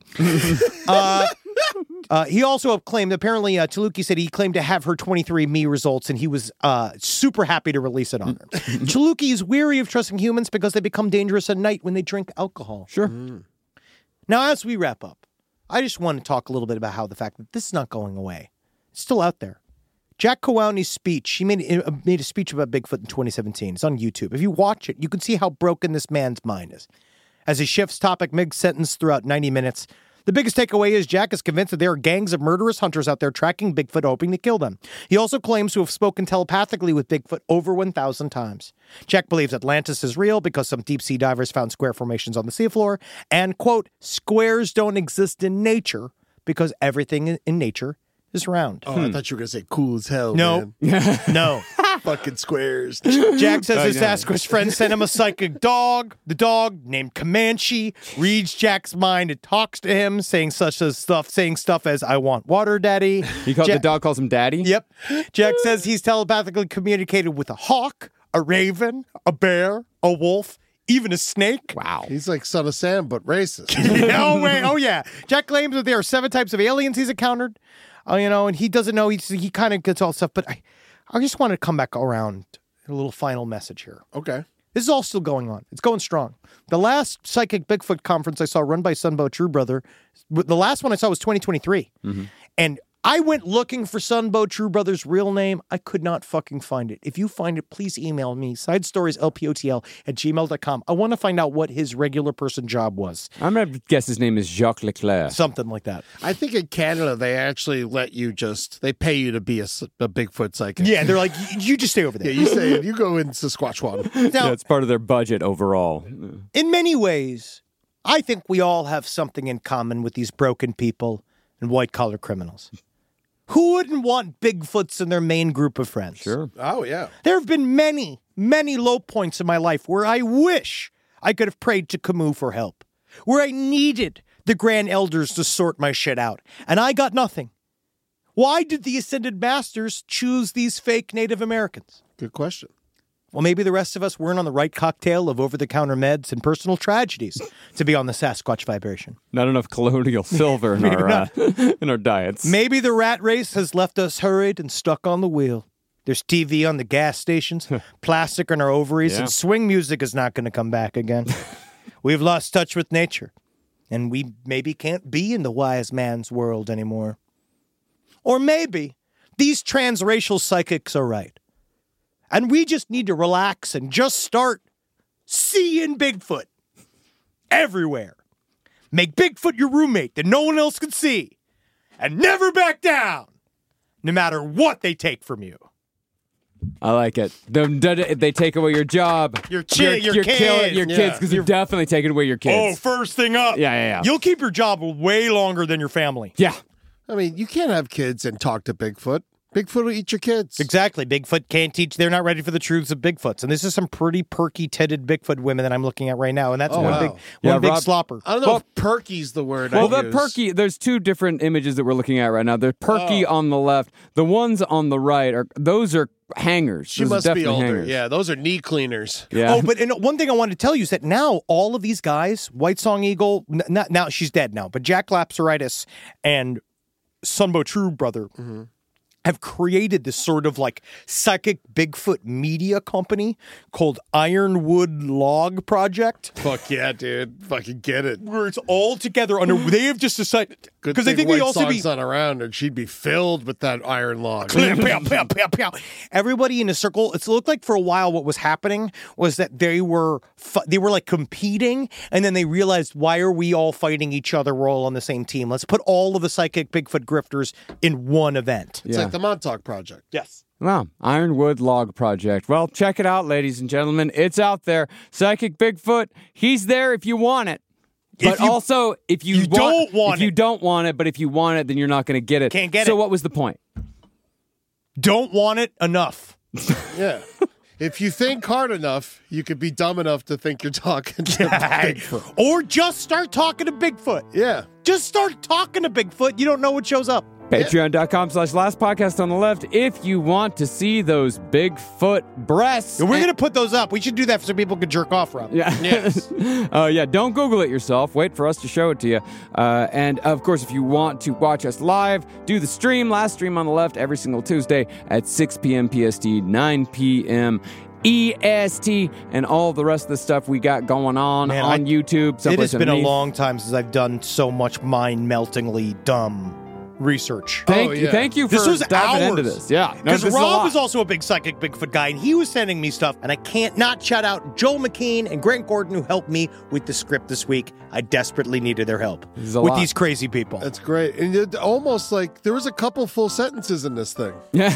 uh, uh, he also claimed, apparently, uh, Chaluki said he claimed to have her twenty-three and me results, and he was uh, super happy to release it on her. Chaluki is weary of trusting humans because they become dangerous at night when they drink alcohol. Sure. Mm. Now, as we wrap up, I just want to talk a little bit about how the fact that this is not going away. It's still out there. Jack Kowalny's speech, he made, uh, made a speech about Bigfoot in twenty seventeen. It's on YouTube. If you watch it, you can see how broken this man's mind is. As he shifts topic mid-sentence throughout ninety minutes, the biggest takeaway is Jack is convinced that there are gangs of murderous hunters out there tracking Bigfoot, hoping to kill them. He also claims to have spoken telepathically with Bigfoot over one thousand times. Jack believes Atlantis is real because some deep-sea divers found square formations on the seafloor, and, quote, squares don't exist in nature because everything in nature is round. Oh, I thought you were going to say cool as hell, No. man. No. Fucking squares. Jack says Oh, his yeah. Sasquatch friend sent him a psychic dog. The dog, named Comanche, reads Jack's mind and talks to him, saying such as stuff, saying stuff as "I want water, Daddy." He called, Ja- the dog calls him Daddy? Yep. Jack says he's telepathically communicated with a hawk, a raven, a bear, a wolf, even a snake. Wow. He's like Son of Sam, but racist. oh wait, oh yeah. Jack claims that there are seven types of aliens he's encountered. Uh, you know, and he doesn't know. He's, he kind of gets all stuff, but I, I just want to come back around a little final message here. Okay. This is all still going on. It's going strong. The last Psychic Bigfoot conference I saw run by Sunbow True Brother, the last one I saw was twenty twenty-three. Mm-hmm. And I went looking for Sunbow True Brother's real name. I could not fucking find it. If you find it, please email me, sidestorieslpotl at gmail dot com. I want to find out what his regular person job was. I'm going to guess his name is Jacques Leclerc. Something like that. I think in Canada, they actually let you just, they pay you to be a, s- a Bigfoot psychic. Yeah, they're like, you just stay over there. Yeah, you say it. You go in Sasquatch. Now, Yeah, it's part of their budget overall. in many ways, I think we all have something in common with these broken people and white-collar criminals. Who wouldn't want Bigfoots in their main group of friends? Sure. Oh, yeah. There have been many, many low points in my life where I wish I could have prayed to Camus for help, where I needed the grand elders to sort my shit out, and I got nothing. Why did the Ascended Masters choose these fake Native Americans? Good question. Well, maybe the rest of us weren't on the right cocktail of over-the-counter meds and personal tragedies to be on the Sasquatch vibration. Not enough colonial silver in our uh, in our diets. Maybe the rat race has left us hurried and stuck on the wheel. There's T V on the gas stations, plastic in our ovaries, Yeah. and swing music is not going to come back again. We've lost touch with nature, and we maybe can't be in the wise man's world anymore. Or maybe these transracial psychics are right. And we just need to relax and just start seeing Bigfoot everywhere. Make Bigfoot your roommate that no one else can see. And never back down, no matter what they take from you. I like it. Them- They take away your job. Your chi- your you're kids. killing your Yeah. kids because you're definitely taking away your Oh, kids. first thing up. Yeah, yeah, yeah. You'll keep your job way longer than your family. Yeah. I mean, you can't have kids and talk to Bigfoot. Bigfoot will eat your kids. Exactly. Bigfoot can't teach. They're not ready for the truths of Bigfoots. And this is some pretty perky-titted Bigfoot women that I'm looking at right now. And that's Oh, one wow. big, one Yeah, big Rob- slopper. I don't know Well- if perky's the word Well, I the use. perky, there's two different images that we're looking at right now. The perky on the left, the ones on the right, are those are hangers. She Those are must be definitely older. hangers. Yeah, those are knee cleaners. Yeah. Oh, but and one thing I wanted to tell you is that now all of these guys, White Song Eagle, n- not now she's dead now, but Jack Lapseritis and Sunbow True Brother Mm-hmm. have created this sort of like psychic Bigfoot media company called Ironwood Log Project. Fuck yeah, dude. Fucking get it. Where it's all together under, they have just decided, Good because thing I think White they also Song's be, not around, and she'd be filled with that iron log. Pow, pow, pow, pow. Everybody in a circle. It's looked like for a while what was happening was that they were fu- they were like competing, and then they realized, why are we all fighting each other? We're all on the same team. Let's put all of the psychic Bigfoot grifters in one event. It's Yeah. like the Montauk Project. Yes. Wow. Ironwood Log Project. Well, check it out, ladies and gentlemen. It's out there. Psychic Bigfoot, he's there if you want it. But If you- also, if you, you want, don't want if you it. don't want it, but if you want it, then you're not going to get it. Can't get so it. what was the point? Don't want it enough. Yeah. If you think hard enough, you could be dumb enough to think you're talking to Bigfoot. Or just start talking to Bigfoot. Yeah. Just start talking to Bigfoot. You don't know what shows up. Patreon.com slash last podcast on the left if you want to see those Bigfoot breasts. We're going to put those up. We should do that so people can jerk off, Rob. Yeah. Yes. Oh, yeah. Don't Google it yourself. Wait for us to show it to you. Uh, and, of course, if you want to watch us live, do the stream. Last stream on the left every single Tuesday at six p.m. P S T, nine p.m. E S T, and all the rest of the stuff we got going on Man, on I- YouTube. It someplace has been a underneath. long time since I've done so much mind-meltingly dumb research. Thank Oh, you. yeah. Thank you for This was diving hours. into this. Yeah. No, Because this is a Rob lot. is also a big psychic Bigfoot guy, and he was sending me stuff, and I can't not shout out Joel McKean and Grant Gordon, who helped me with the script this week. I desperately needed their help This is a with lot. these crazy people. That's great. And it almost like there was a couple full sentences in this thing. Yeah.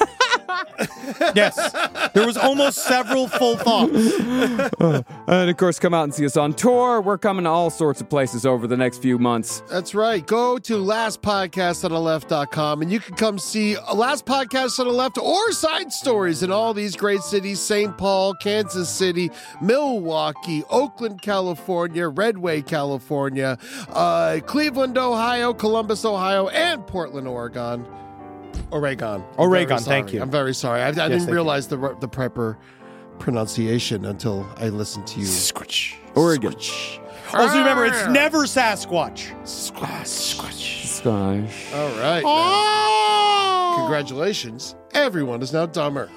Yes. There was almost several full thoughts. And, of course, come out and see us on tour. We're coming to all sorts of places over the next few months. That's right. Go to last podcast on the left dot com and you can come see Last Podcast on the Left or Side Stories in all these great cities: Saint Paul, Kansas City, Milwaukee, Oakland, California, Redway, California, uh, Cleveland, Ohio, Columbus, Ohio, and Portland, Oregon. Oregon. I'm Oregon, very thank sorry. you. I'm very sorry. I, I thank didn't you. realize the the proper pronunciation until I listened to you. Squitch. Oregon. Also, remember, it's never Sasquatch. Gosh. All right. Oh! now. Congratulations. Everyone is now dumber.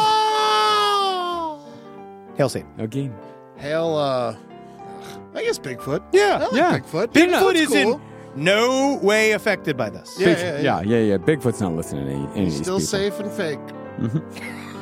Oh! Hail Satan. Again. Hail, uh, I guess Bigfoot. Yeah. I like Yeah. Bigfoot. Bigfoot Bigfoot's is cool. in no way affected by this. Yeah, Big- yeah, yeah, yeah. yeah, yeah. Bigfoot's not listening to any, any of these Still people. safe and fake.